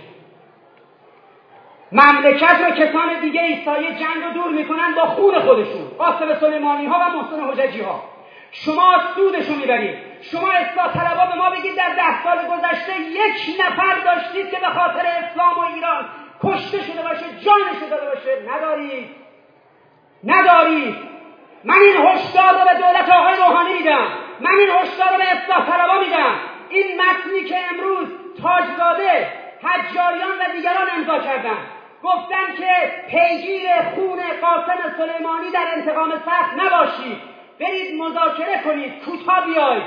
مملکت و کسان دیگه ای سایه جنگ رو دور میکنن با خون خودشون، قاسم سلیمانی ها و محسن حججی ها. شما سودشو میبرید. شما اصلاح طلبا به ما بگید در ده سال گذشته یک نفر داشتید که به خاطر اسلام و ایران کشته شده باشه، جانشو داده باشه؟ ندارید. ندارید. من این هشدار رو به دولت آقای روحانی میدم، من این هشدار رو به اصلاح طلبا میدم این متنی که امروز تاجزاده، حجاریان و دیگران امضا کردند، گفتن که پیگیر خون قاسم سلیمانی در انتقام سخت نباشید، برید مذاکره کنید، کوتاه بیایید.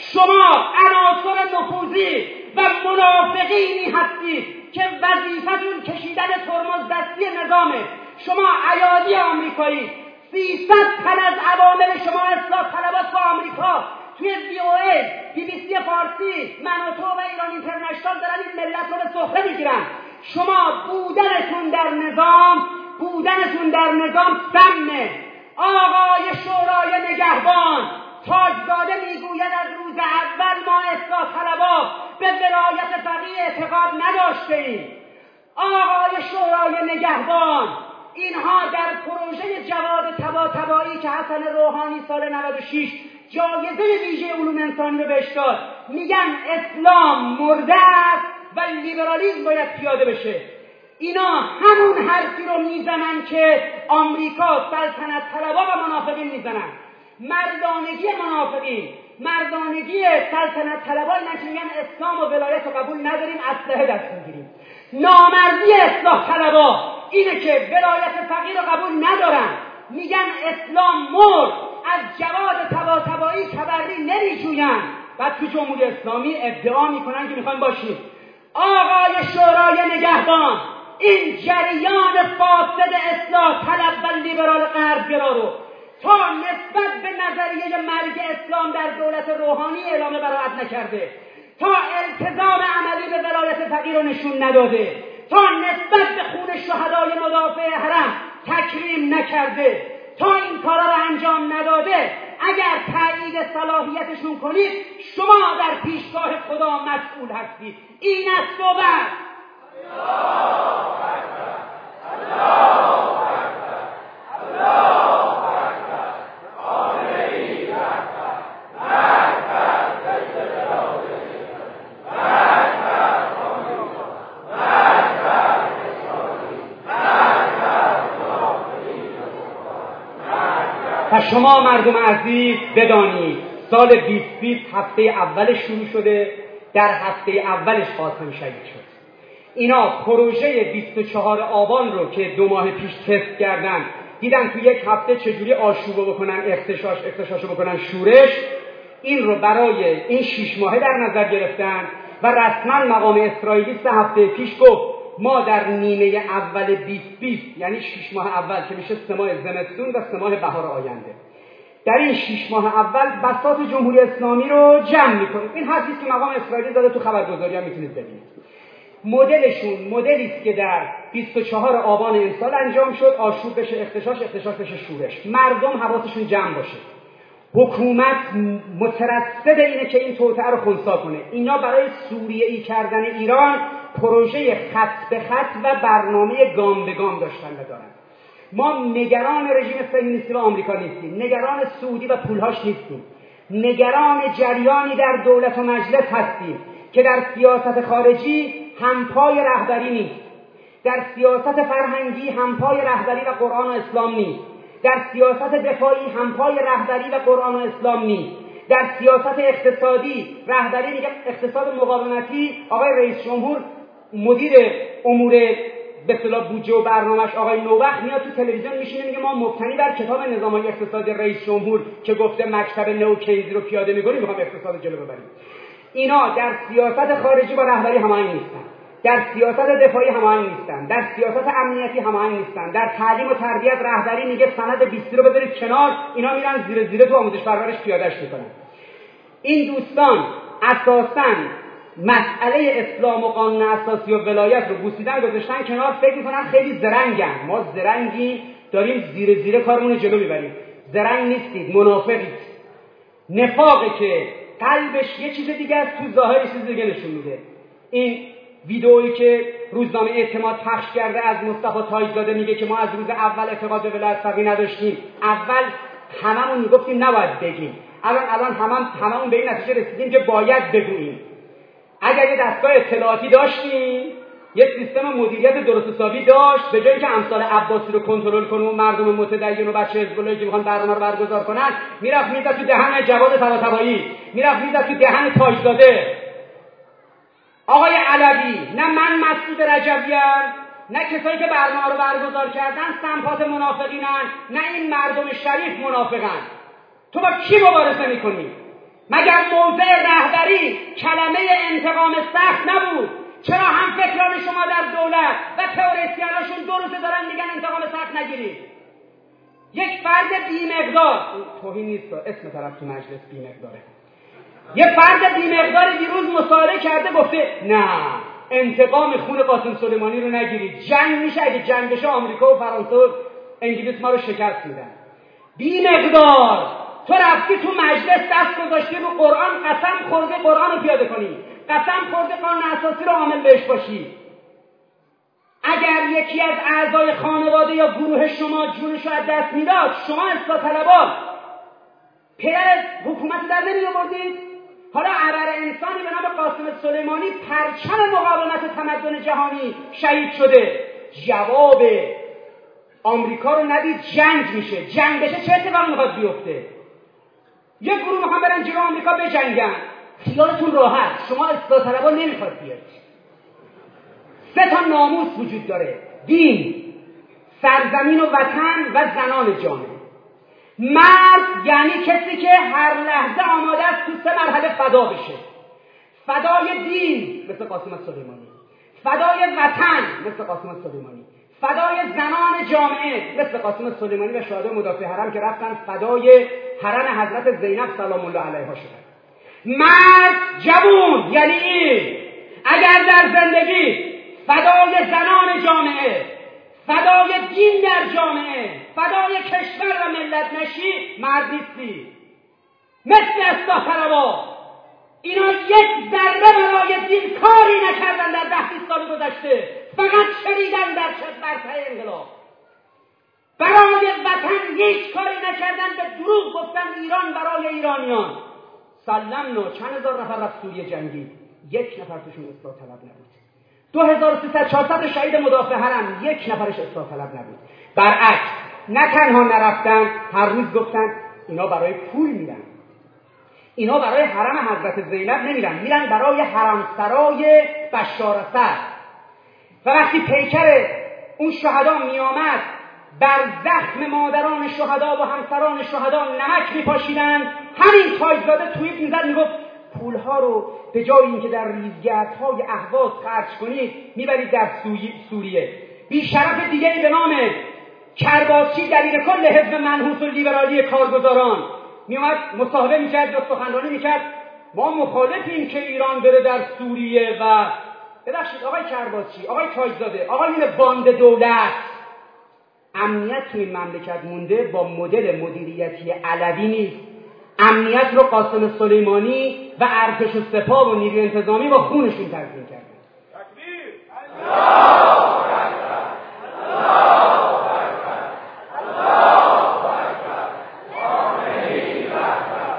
شما عناصر نفوذی و منافقینی هستید که وظیفتون کشیدن ترمز دستی نظامه. شما ایادی آمریکایی، سیصد تن از عوامل شما اصلاح طلبات با آمریکا توی وی او ای، بی بی سی فارسی، من و تو و ایران اینترنشنال دارن این ملت رو به سخره میگیرن. شما بودنتون در نظام، بودنتون در نظام سمه. آقای شورای نگهبان تاجزاده میگوید از روز اول ما اصلاح طلبا به ولایت فقیه اعتقاد نداشتیم. آقای شورای نگهبان اینها در پروژه جواد طباطبایی که حسن روحانی سال نود و شش جایزه ویژه علوم انسانی رو بهش داد، میگن اسلام مرده است و لیبرالیسم باید پیاده بشه. اینا همون حرفی رو میزنن که آمریکا سلطنت طلبا و منافقین میزنن. مردانگی منافقین، مردانگی سلطنت طلبا اینا که میگن اسلام و ولایت رو قبول نداریم، اسلحه دست میگیریم. نامردی اصلاح طلبا اینه که ولایت فقیه رو قبول ندارن، میگن اسلام مرد، از جواد طباطبایی تبری نمیجوین و تو جمهوری اسلامی ادعا میکنن که میخوایم باشیم. آقای شورای نگهبان این جریان فاسد اصلاح طلب و لیبرال غربگرا رو تا نسبت به نظریه مرگ اسلام در دولت روحانی اعلام براءت نکرده، تا التزام عملی به ولایت فقیه رو نشون نداده، تا نسبت به خون شهدای مدافع حرم تکریم نکرده، تا این کارا رو انجام نداده، اگر تایید صلاحیتشون کنید شما در پیشگاه خدا مسئول هستید. این است و بس. و شما مردم عزیز بدانید سال بیست بیست هفته اولش شروع شده، در هفته اولش قاسم شهید شد. اینا پروژه بیست و چهار آبان رو که دو ماه پیش تست کردن، دیدن تو یک هفته چجوری آشوب بکنن، اختشاش اختشاشو بکنن، شورش، این رو برای این شش ماهه در نظر گرفتن و رسما مقام اسرائیلی سه هفته پیش گفت ما در نیمه اول بیست بیست، یعنی شش ماه اول که میشه سه ماه زمستون و سه ماه بهار آینده، در این شش ماه اول بساط جمهوری اسلامی رو جمع میکنیم. این حرفی است که مقام اسرائیلی داده، تو خبرگزاری هم میتونید ببینید. مدلشون مدلی است که در بیست و چهار آبان امسال انجام شد، آشوب بشه اختشاش، اختشاش بشه شورش، مردم حواسشون جمع باشه. حکومت مترصد اینه که این توطئه رو خنثی کنه. اینا برای سوریه‌ای کردن ایران پروژه خط به خط و برنامه گام به گام داشتن و دارن. ما نگران رژیم صهیونیستی و آمریکا نیستیم، نگران سعودی و پولهاش نیستیم، نگران جریانی در دولت و مجلس هستیم که در سیاست خارجی همپای رهبری نیست، در سیاست فرهنگی همپای رهبری و قرآن و اسلام نیست، در سیاست دفاعی همپای رهبری و قرآن و اسلام نیست، در سیاست اقتصادی رهبری میگه اقتصاد مقاومتی، آقای رئیس جمهور مدیر امور به اصطلاح بودجه و برنامه‌اش آقای نوبخت میاد تو تلویزیون میشینه میگه ما مبتنی بر کتاب نظام‌های اقتصادی رئیس جمهور که گفته مکتب نوکینزی رو پیاده می‌کنیم می‌خوام اقتصاد جلو ببریم. اینا در سیاست خارجی با رهبری هماهنگ نیستن، در سیاست دفاعی هماهنگ نیستن، در سیاست امنیتی هماهنگ نیستن، در تعلیم و تربیت رهبری میگه سند بیست رو بذارید کنار، اینا میرن زیر زیر تو آموزش پرورش پیادهش میکنن. این دوستان اساساً مسئله اسلام و قانون اساسی و ولایت رو بوسیدن گذاشتن کنار، فکر میکنن خیلی زرنگن، ما زرنگی داریم زیر زیر کارمون جلو میبریم. زرنگ نیستید، منافقید. نفاقه که قلبش یه چیز دیگه است، تو ظاهرش چیز دیگه نشون میده. این ویدئویی که روزنامه اعتماد پخش کرده از مصطفی تاجزاده میگه که ما از روز اول اعتقاد به ولایت فقیه نداشتیم، اول هممون میگفتیم نباید بگیم، الان الان هممون هممون به این نتیجه رسیدیم که باید بگوییم. اگر یه دستگاه اطلاعاتی داشتیم، یه سیستم مدیریت درست حسابی داشت، به جایی که امثال عباسی رو کنترل کنه و مردم متدین و بچه حزب اللهی که میخوان برنامه رو برگزار کنن، میرفت میزد تو دهن جواد طباطبایی، میرفت میزد تو دهن تاجزاده. آقای علوی، نه من مسعود رجبیان، نه کسایی که برنامه رو برگزار کردن سمپات منافقینن، نه این مردم شریف منافقن. تو با کی مبارزه میکنی؟ مگر موضع رهبری کلمه انتقام سخت نبود؟ چرا هم فکران شما در دولت و تئوریسیناشون دو روزه دارن میگن انتقام سخت نگیرید؟ یک فرد بی‌مقدار، توهین نیست، اسم طرف تو مجلس بی‌مقداره، یه فرد بی‌مقدار دیروز مصاحبه کرده گفته نه انتقام خون قاسم سلیمانی رو نگیرید، جنگ میشه، اگه جنگ بشه آمریکا و فرانسه و انگلیس ما رو شکست میدن. بی‌مقدار، تو رفتی تو مجلس دست گذاشتی رو قرآن، قسم خورده قرآن رو پیاده کنی، قسم خورده قانون اساسی رو عامل بهش باشی. اگر یکی از اعضای خانواده یا گروه شما جونش رو از دست میداد، شما اصلاح طلبان پدر حکومت در نمی آوردید؟ حالا ابر انسانی به نام قاسم سلیمانی پرچم مقاومت تمدن جهانی شهید شده. جواب آمریکا رو ندید، جنگ میشه، جنگ بشه چه اتفاقی میخواد بیفته؟ یک گروه میخوان برن جلو آمریکا بجنگن، خیالتون راحت، شما اصلاح طلبان نمیخواد بیاد. سه تا ناموس وجود داره: دین، سرزمین و وطن و زنان جامعه. مرد یعنی کسی که هر لحظه آماده است تو سه مرحله فدا بشه: فدای دین مثل قاسم سلیمانی، فدای وطن مثل قاسم سلیمانی، فدای زنان جامعه مثل قاسم سلیمانی و شهدای مدافع حرم که رفتن فدای حرم حضرت زینب سلام الله علیها شدن. مرد جوون یعنی این اگر در زندگی فدای زنان جامعه، فدای دین در جامعه، فدای کشور و ملت نشی، مرد نیستی. مثل اصلاح طلبا، اینا یک ذره برای دین کاری نکردن در ده بیست سال گذشته، فقط شنیدن در شد برپای انقلاب. برای وطن هیچ کاری نکردن، به دروغ گفتن ایران برای ایرانیان. سلمنا چند هزار نفر رفت سوریه جنگید، یک نفر توشون اصلاح طلب نبود. دو هزار و سیصد چهارصد شهید مدافع حرم، یک نفرش اصلاح طلب نبود. برعکس، نه تنها نرفتن، هر روز گفتن اینا برای پول میرن، اینا برای حرم حضرت زینب نمیرن، میرن برای حرمسرای بشار اسد. و وقتی پیکر اون شهدا میآمد، بر زخم مادران شهدا و همسران شهدا نمک میپاشیدن، همین تاجزاده توییت میزد میگفت پولها رو به جای اینکه در ریزگردهای اهواز خرج کنید میبرید در سوریه. بیشرف دیگری به نام کرباسچی دبیر کل حزب منحوس و لیبرالی کارگزاران میومد مصاحبه میکرد یا سخنرانی میکرد، ما مخالفیم که ایران بره در سوریه و ببخشید آقای کرباسچی، آقای تاجزاده، آقایون باند دولت، امنیت تو این مملکت مونده با مدل مدیریتی علوی نیست. امنیت رو قاسم سلیمانی و ارتش و سپاه و نیروی انتظامی با خونشون تضمین کردن. تکبیر! الله اکبر! الله اکبر! الله اکبر! آمین اکبر!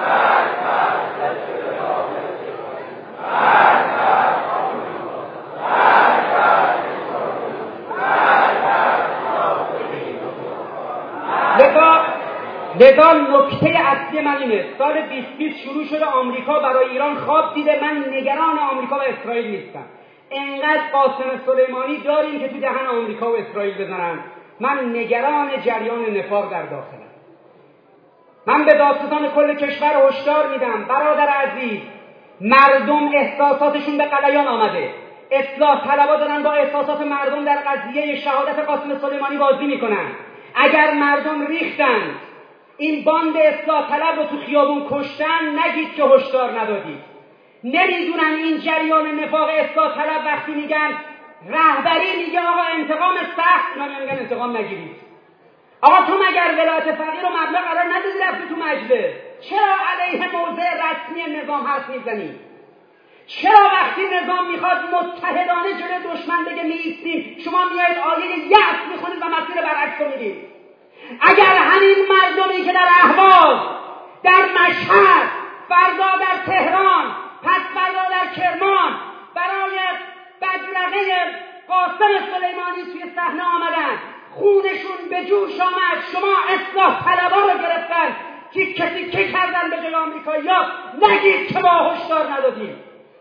لذا نکته اصلی من اینه، سال بیست بیست شروع شده آمریکا برای ایران خواب دیده. من نگران آمریکا و اسرائیل نیستم، انقدر قاسم سلیمانی داریم که تو دهن آمریکا و اسرائیل بزنن. من نگران جریان نفاق در داخلم. من به دادستان کل کشور هشدار میدم، برادر عزیز، مردم احساساتشون به غلیان آمده. اصلاح طلبا دارن با احساسات مردم در قضیه شهادت قاسم سلیمانی بازی میکنن. اگر مردم ریختن این باند اصلاح طلب رو تو خیابون کشتن، نگید که هشدار ندادید. نمیدونن این جریان نفاق اصلاح طلب وقتی میگن رهبری میگه آقا انتقام سخت، اینا میگن انتقام نگیرید. آقا تو مگر ولایت فقیر و مبلغ قرار ندادی رفتی تو مجلس؟ چرا علیه موضع رسمی نظام حرف میزنی؟ چرا وقتی نظام میخواد متحدانه جلوی دشمن بگه میایستیم، شما میایید آیه یأس میخونید و مسیر برعکس رو میرید؟ اگر همین مردمی که در اهواز، در مشهد، فردا در تهران، پس فردا در کرمان برای بدرقه قاسم سلیمانی توی صحنه آمدن، خونشون به جوش آمد، شما اصلاح طلبا رو گرفتن، تیکه تیکه کردن به جلوی آمریکایی‌ها، نگید که ما هشدار ندادیم.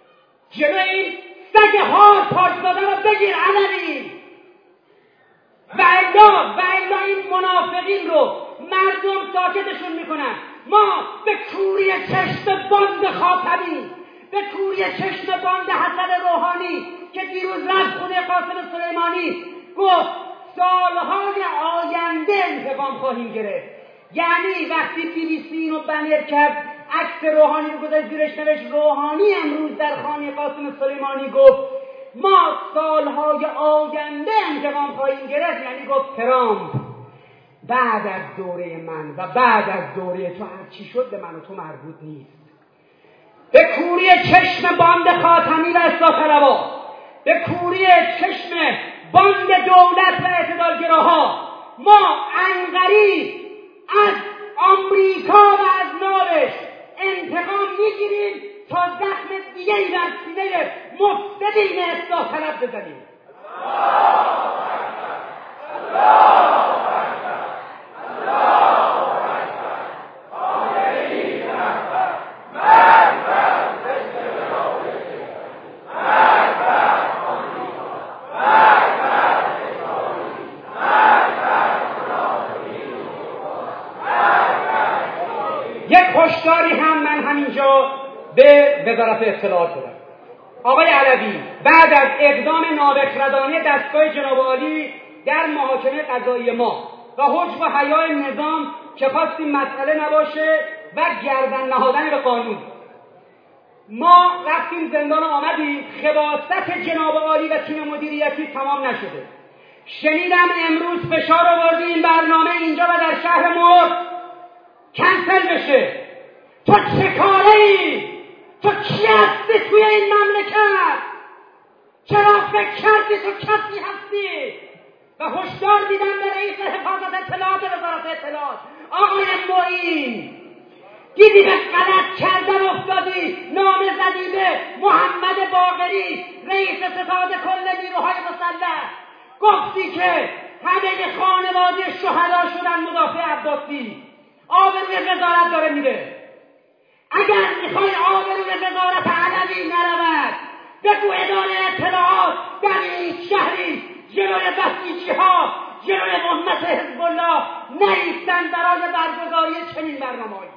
جلو این سگ هار پاک دادن رو بگیر علوی، و الا و الا این منافقین رو مردم ساکتشون میکنن. ما به کوری چشم باند خاتمی، به کوری چشم باند حسن روحانی که دیروز رفت خونه قاسم سلیمانی گفت سالهای آینده انتقام خواهیم گرفت، یعنی وقتی بی بی سی اینو بنر کرد عکس روحانی رو گذاشت زیرش نوشت روحانی امروز در خانه قاسم سلیمانی گفت ما سالهای آینده انتقام خواهیم گرفت، یعنی گفت ترامپ بعد از دوره من و بعد از دوره تو هر چی شد به من و تو مربوط نیست. به کوری چشم باند خاتمی و اصلاح‌طلبا، به کوری چشم باند دولت و اعتدالگراها ما عنقریب از آمریکا و از نارش انتقام میگیریم تا زخم دیگری در سینه مفسدین اصلاح طلب بزنیم. یک هشداری هم من همینجا به وزارت اطلاعات دادم. آقای علوی بعد از اقدام نابخردانه دستگاه جناب عالی در محاکمه قضایی ما و حجب و حیای نظام که خواستیم مسئله نباشه و گردن نهادن به قانون، ما رفتیم زندان آمدیم، خباثت جناب عالی و تیم مدیریتی تمام نشده. شنیدم امروز فشار آوردیم برنامه اینجا و در شهر مرد کنسل بشه. تو چه کاره ای؟ تو کی هستی توی این مملکت؟ چرا فکر کردی تو کسی هستی؟ و هشدار دیدم به رئیس حفاظت اطلاعات وزارت اطلاعات آقای معین، دیدی به غلط کردن افتادی، نامه زدی به محمد باقری رئیس ستاد کل نیروهای مسلح، گفتی که همه خانواده شهدا شدن مدافع عباسی. آبروی وزارت داره میره. اگر میخوای آبروی وزارت علوی نرود بگو اداره اطلاعات در این شهری جلوی بسیجی ها، جلوی امت حزب الله نایستن برای برگزاری چنین برنامه‌ای.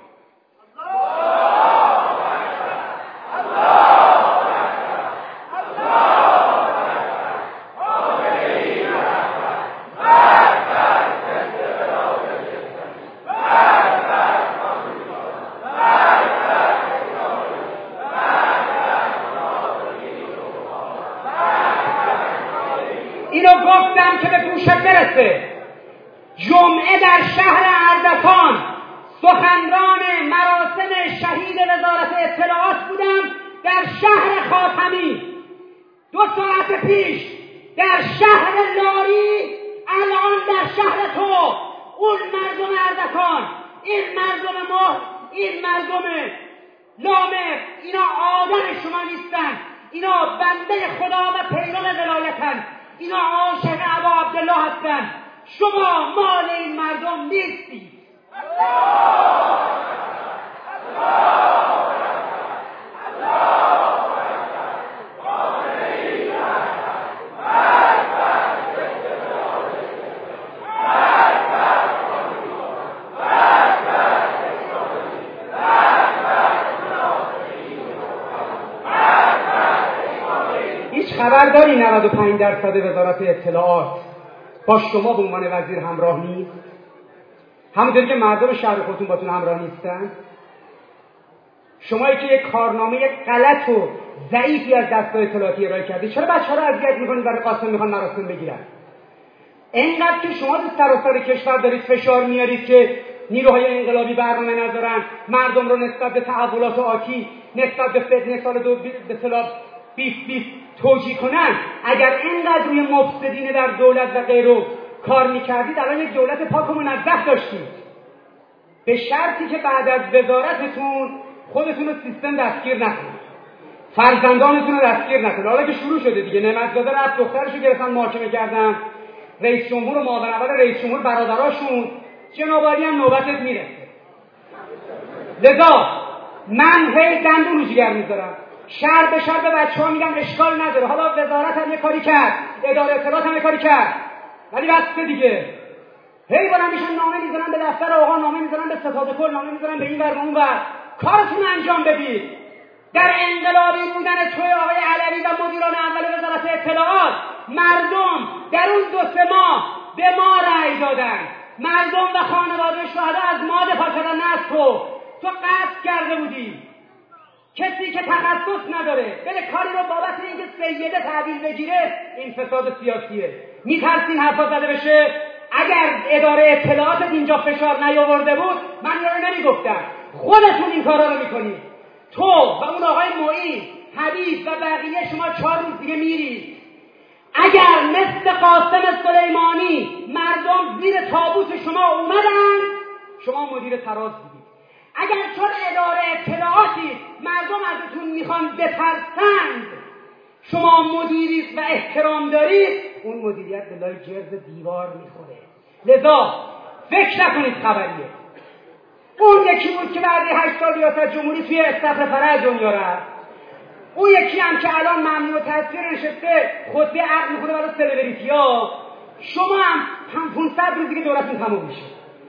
اینو گفتم که به گوشت برسه. جمعه در شهر اردکان سخنران مراسم شهید وزارت اطلاعات بودم در شهر خاتمی. دو ساعت پیش در شهر لاری، الان در شهر تو، اون مردم اردکان، این مردم ماه، این مردم لامه، اینا آدم شما نیستن، اینا بنده خدا و پیرو ولایتن، اینا عاشق ابا عبدالله هستن. شما مال این مردم نیستید. هیچ خبر داری نود و پنج درصد وزارت اطلاعات با شما به عنوان وزیر همراه نیست؟ همونطوری که مردم شهر خودتون باتون همراه نیستن؟ شمایی که یک کارنامه غلط و ضعیفی از دستگاه اطلاعاتی ارائه کردید، چرا بچه‌ها رو اذیت می‌کنید برای قاسم میخوان مراسم بگیرن؟ اینقدر که شما در سراسر کشور دارید فشار میارید که نیروهای انقلابی برنامه ندارن، مردم رو نسبت به تحولات آتی، نسبت به فتنه سال دو به اصطلاح بیست بیست توجیه کنن. اگر اینقدر روی مفسدین در دولت و غیره کار میکردید الان یک دولت پاک و منظف داشتید، به شرطی که بعد از وزارتتون خودتون رو سیستم دستگیر نکنید، فرزندانتون رو دستگیر نکنید. حالا که شروع شده دیگه، نعمتزاده رفت دخترش رو گرفتن محاکمه کردن، رئیس جمهور و معاون اول رئیس جمهور برادراشون، جناب عالی هم نوبتت میرسه. لذا من هی دندون رو جگر میذارم شهر به شهر به بچه ها میگم اشکال نداره، حالا وزارت هم یه کاری کرد، اداره اطلاعات هم یه کاری کرد، ولی بس دیگه هی بلند میشن نامه میزنن به دفتر آقا، نامه میزنن به ستاد کل، نامه میزنن به این ور و اون ور. کارتون انجام بدید. در انقلابی بودن توی آقای علوی و مدیران اول وزارت اطلاعات، مردم در اون دو سه ماه به ما رأی دادن. مردم و خانواده شهدا از ما دفاع کردن، نه از تو. تو قصد کرده بودی. کسی که تخصص نداره بده کاری رو بابت اینکه سیده تحویل بگیره، این فساد سیاسیه. میترسین حرفا زده بشه؟ اگر اداره اطلاعات اینجا فشار نیاورده بود من رو نمیگفتم. خودتون این کارا رو میکنید. تو و اون آقای معین، حبیب و بقیه شما چهار روز دیگه میرید. اگر مثل قاسم سلیمانی مردم زیر تابوت شما اومدن، شما مدیر تراز بودید. اگر چون اداره اطلاعاتی مردم ازتون میخوان بترسند، شما مدیریت و احترام دارید، اون مدیریت به لای جرز دیوار میخوره. لذا فکر نکنید خبریه. اون یکی بود که بعد هشت سال ریاست جمهوری توی استخر فرع دنیا رفت. اون یکی هم که الان ممنوع تصویر نشسته خطبه عقل میخونه برای سلبریتی‌ها. شما هم پانصد روز دیگه دورتون تموم میشه.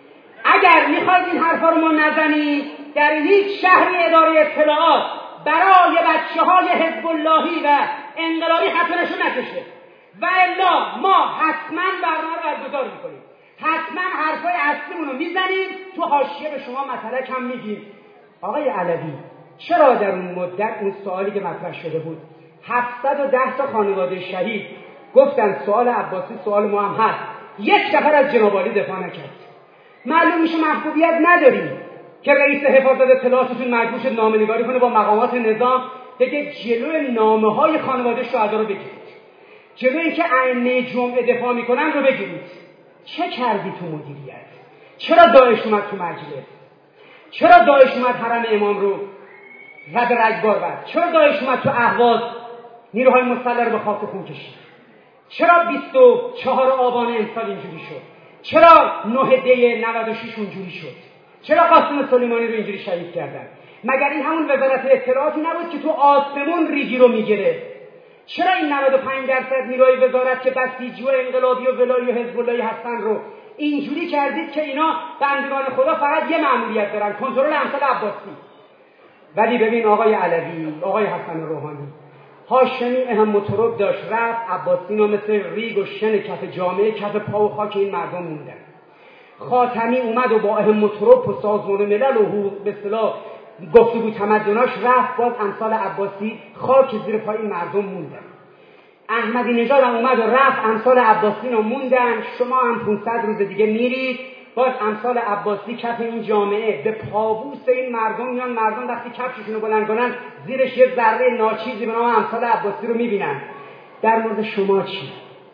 اگر میخواید این حرفا رو ما نزنید، در هیچ شهری اداره اطلاعات برای بچه‌های حزب اللهی و انقلابی حتی نشون نکشه. و الا ما حتما برنامه رو برگزار میکنیم. حتما حرفای اصلیمون رو میزنیم، تو حاشیه به شما مطلق هم میگیم. آقای علوی، چرا در اون مدت اون سوالی که مطرح شده بود هفتصد و ده تا خانواده شهید گفتن سوال عباسی سوال ما هم هست، یک نفر از جناب عالی دفاع نکرد؟ معلوم میشه محبوبیت نداریم که رئیس حفاظت اطلاعاتتون مجبور شد نامه‌نگاری کنه با مقامات نظام، بگه جلوی نامه‌های خانواده شهدا رو بگیرید، جلوی اینکه ائمه جمعه دفاع میکنن رو بگیرید. چه کردی تو مدیریت؟ چرا داعش اومد تو مجلس؟ چرا داعش اومد حرم امام رو رد رگبار برد؟ چرا داعش اومد تو اهواز نیروهای مسلح رو به خاک و خون کشید؟ چرا بیست و چهار آبان امسال اینجوری شد؟ چرا نه دی نود و شش اونجوری شد؟ چرا قاسم سلیمانی رو اینجوری شهید کردن؟ مگر این همون وزارت اطلاعاتی نبود که تو آسمون ریگی رو میگیره؟ چرا این نود و پنج درصد نیروهای وزارت که بسیجی و انقلابی و ولایی و حزب اللهی هستن رو اینجوری کردید که اینا بندگان خدا فقط یه مأموریت دارن، کنترل امثال عباسی؟ ولی ببین آقای علوی، آقای حسن روحانی، هاشمی هم مطرب داشت رفت، عباسینا مثل ریگ و شن کف جامعه کف پا و خاک این مردم موندن. خاتمی اومد و با اهم مطرب و سازمان ملل و حقوق به اصطلاح گفتگو تمدناش رفت، باز امثال عباسی خاک زیر پای این مردم موندن. احمدی نژاد هم اومد و رفت، امثال عباسی رو موندن. شما هم پانصد روز دیگه میرید، باز امثال عباسی کف این جامعه به پابوس این مردم میان. مردم وقتی کفششون رو بلند کنن زیرش یه ذره ناچیزی به نام امثال عباسی رو میبینن. در مورد شما چی؟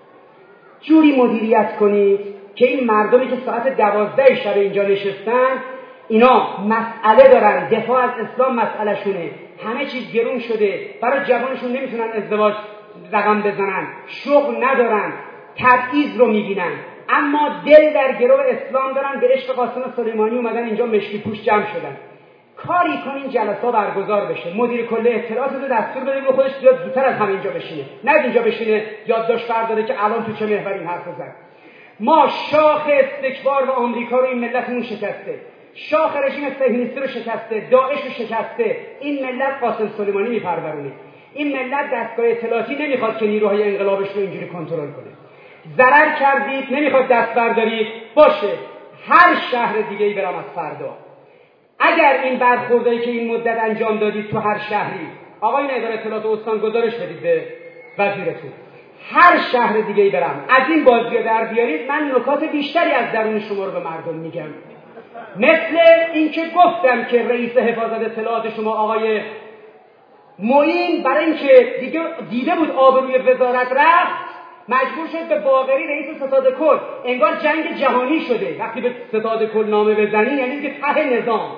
جوری مدیریت کنید که این مردمی که ساعت دوازده شب اینجا نشستن، اینا مسئله دارن، دفاع از اسلام مسئله شونه، همه چیز گرون شده، برای جوانشون نمیتونن ازدواج رقم بزنن، شغل ندارن، تبعیض رو میبینن، اما دل در گرو اسلام دارن، به عشق قاسم سلیمانی اومدن اینجا مشکی پوش جمع شدن. کاری کنین جلسه برگزار بشه، مدیر کل اطلاعات رو دستور بده به خودش بیاد زودتر از همه اینجا بشینه، نه اینجا بشینه یادداشت برداره که الان تو چه محور این حرف زد. ما شاخ استکبار و آمریکا رو این ملتمون شکسته، شاخ رژیم صهیونیستی رو شکسته، داعش رو شکسته. این ملت قاسم سلیمانی میپرورونه. این ملت دستگاه اطلاعاتی نمیخواد که نیروهای انقلابش رو اینجوری کنترل کنه. ضرر کردید، نمیخواد دست بردارید، باشه هر شهر دیگه ای برام از فردا. اگر این برخوردایی که این مدت انجام دادید تو هر شهری، آقای اداره اطلاعات استان گزارش بدید به وزیرتون، هر شهر دیگه ای برم از این بازی در بیارید، من نکات بیشتری از درون شما رو به مردم میگم. مثل اینکه گفتم که رئیس حفاظت اطلاعات شما آقای معین برای اینکه دیگه دیده بود آبروی وزارت رفت، مجبور شد به باقری رئیس ستاد کل، انگار جنگ جهانی شده. وقتی به ستاد کل نامه بزنی یعنی که ته نظام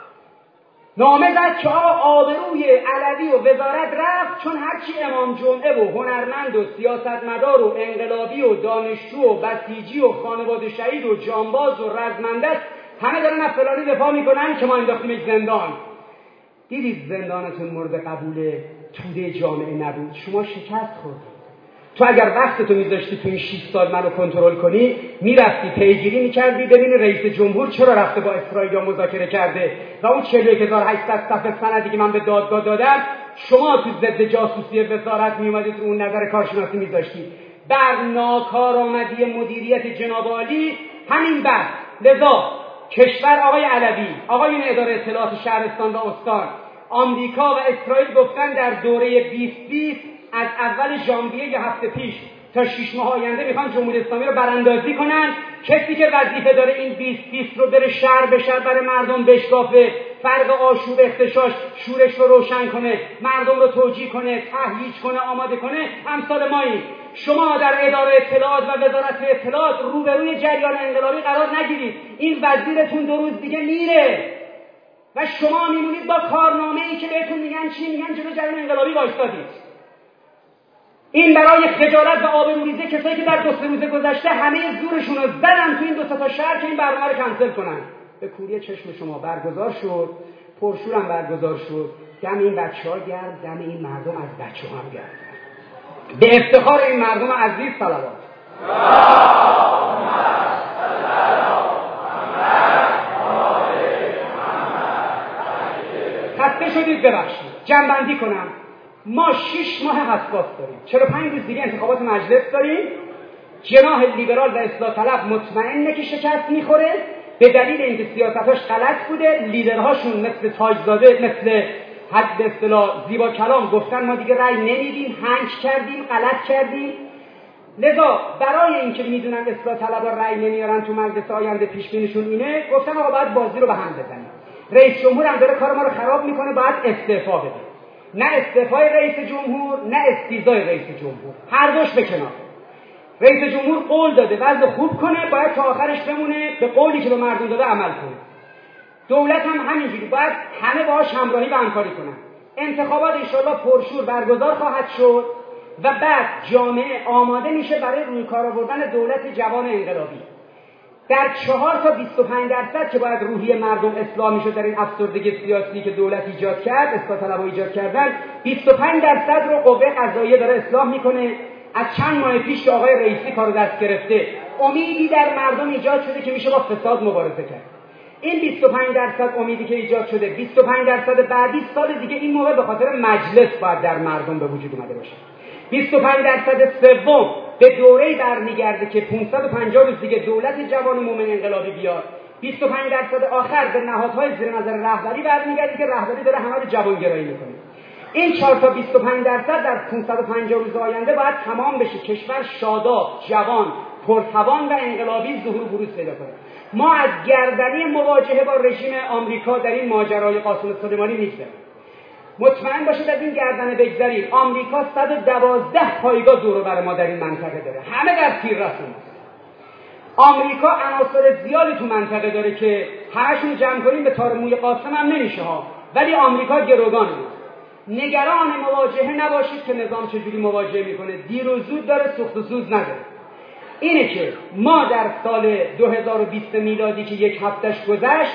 نامه زد که آقا آبروی علوی و وزارت رفت، چون هرچی امام جمعه و هنرمند و سیاستمدار و انقلابی و دانشجو و بسیجی و خانواده شهید و جانباز و رزمنده همه دارن از فلانی دفاع میکنن که ما انداختیمش زندان. دیدید زندانتون مورد قبول توده جامعه نبود. شما شکست خوردید. تو اگر وقت تو میذاشتی تو این شش سال منو کنترل کنی، میرفتی پیگیری میکردی ببینی رئیس جمهور چرا رفته با اسرائیل مذاکره کرده و اون چهل و یک هزار و هشتصد صفحه سندی که من به دادگاه دادم شما تو ضد جاسوسی وزارت میومدید رو اون نظر کارشناسی میذاشتید. بر ناکارآمدی مدیریت جناب عالی همین بحث. لذا کشور آقای علوی، آقایون اداره اطلاعات شهرستان و استان، آمریکا و اسرائیل گفتن در دوره بیست بیست از اول ژانویه یا هفته پیش تا شش ماه آینده میخوان جمهوری اسلامی رو براندازی کنن. کسی که وظیفه داره این بیست بیست رو بره شهر به شهر برای مردم بشکافه، فرق آشوب اختشاش شورش رو روشن کنه، مردم رو توجیه کنه، تهییج کنه، آماده کنه، امثال مایی. شما در اداره اطلاعات و وزارت اطلاعات روبروی جریان انقلابی قرار نگیرید. این وزیرتون دو روز دیگه میره و شما میمونید با کارنامه‌ای که بهتون میگن چی میگن جلوی جریان انقلابی وایسادید. این برای خجالت و آبروریزی کسایی که در دو سه روز گذشته همه زورشون رو زدن تو این دو تا شهر که این برنامه رو کنسل کنن. به کوری چشم شما برگزار شد، پرشور هم برگزار شد. دم این بچه‌ها گرم، دم این مردم از بچه‌ها هم گرم. به افتخار این مردم عزیز صلوات. خسته شدید ببخشید. جنبندی کنم. ما شش ماه حساس داریم. چرا پنج روز دیگه انتخابات مجلس داریم. جناح لیبرال و اصلاح طلب مطمئنه که شکست میخوره به دلیل اینکه سیاستاش غلط بوده. لیدرهاشون مثل تاجزاده، مثل حد به اصطلاح زیبا کلام گفتن ما دیگه رأی نمیدیم، هنگ کردیم، غلط کردیم. لذا برای اینکه میدونن اصلاح طلبا رأی نمیارن تو مجلس آینده، پیش بینیشون اینه، گفتن آقا باید بازی رو به هم بزنیم. رئیس جمهور هم داره کار ما رو خراب میکنه، باید استعفا بده. نه استعفای رئیس جمهور، نه استیضای رئیس جمهور، هر دوش به کنار. رئیس جمهور قول داده وضع خوب کنه، باید تا آخرش بمونه، به قولی که به مردم داده عمل کنه. دولت هم همینجوری باید همه باهاش همراهی و همکاری کنن. انتخابات انشالله پرشور برگزار خواهد شد و بعد جامعه آماده میشه برای روی کار آوردن دولت جوان انقلابی. در چهار تا بیست و پنج درصد که باید روحیه مردم اصلاح میشد در این افسردگی سیاسی که دولت ایجاد کرد، اصلاح طلبها ایجاد کردن، بیست و پنج درصد رو قوه قضاییه داره اصلاح میکنه. از چند ماه پیش که آقای رئیسی کارو دست گرفته، امیدی در مردم ایجاد شده که میشه با فساد مبارزه کرد. این بیست و پنج درصد امیدی که ایجاد شده، بیست و پنج درصد بعدی سال دیگه این موقع به خاطر مجلس باید در مردم به وجود اومده باشه. بیست و پنج درصد سوم به دوره‌ای برمیگرده که پانصد و پنجاه روز دیگه دولت جوان مومن انقلابی بیاد. بیست و پنج درصد آخر به نهادهای زیر نظر رهبری برمیگرده که رهبری داره همه رو جوانگرایی میکنه. این چهار تا بیست و پنج درصد در پانصد و پنجاه روز آینده باید تمام بشه. کشور شاداب، جوان، پرتوان و انقلابی ظهور و بروز پیدا کنه. ما از گردنی مواجهه با رژیم آمریکا در این ماجرای قاسم سلیمانی نیستیم. مطمئن باشید از این گردنه بگذارید. آمریکا صد و دوازده پایگاه دور و بر ما در این منطقه داره، همه در تیر رسون است. آمریکا عناصر زیادی تو منطقه داره که همشون جمع کنیم به تار موی قاسم هم نمیشه ها، ولی آمریکا گروگانه. نگران مواجهه نباشید که نظام چجوری مواجهه میکنه، دیر و زود داره، سوخت و سوز نداره. اینه که ما در سال دو هزار و بیست میلادی که یک هفتهش گذشت،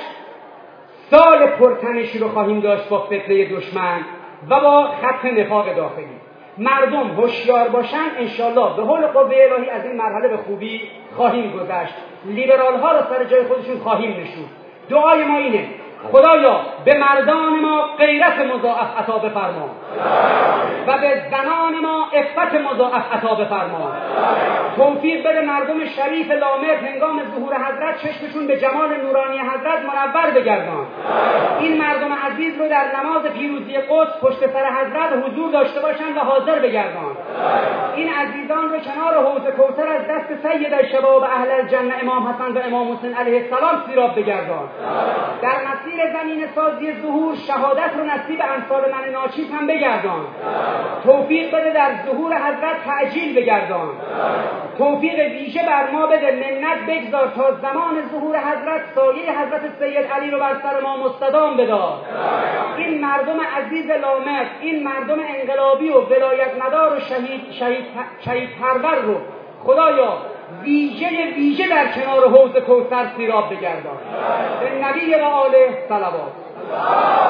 سال پرتنشی رو خواهیم داشت با فتنه دشمن و با خط نفاق داخلی. مردم هوشیار باشن، انشالله به حول قوه الهی از این مرحله به خوبی خواهیم گذشت. لیبرال ها رو سر جای خودشون خواهیم نشوند. دعای ما اینه: خدایا به مردان ما غیرت مضاعف عطا بفرما و به زنان ما عفت مضاعف عطا بفرما. توفیق بده مردم شریف لامرد هنگام ظهور حضرت چشمشون به جمال نورانی حضرت منور بگردان. این مردم عزیز رو در نماز پیروزی قدس پشت سر حضرت حضور داشته باشند و حاضر بگردان. این عزیزان رو کنار حوض کوثر از دست سید الشباب اهل الجنه امام حسن و امام حسین علیه السلام سیراب بگردان. در مسیر زمین سازی ظهور شهادت رو نصیب انصار من ناچیز هم بگردان. توفیق بده در ظهور حضرت تعجیل بگردان. توفیق ویژه بر ما بده، منت بگذار تا زمان ظهور حضرت سایه حضرت سید علی رو بر سر ما مستدام بدار. این مردم عزیز لامرد، این مردم انقلابی و ولایت مدار و شهید شهید شهید پرور رو خدایا ویژه ویژه در کنار حوض کوثر سیراب بگردان. به نبی و آله صلوات.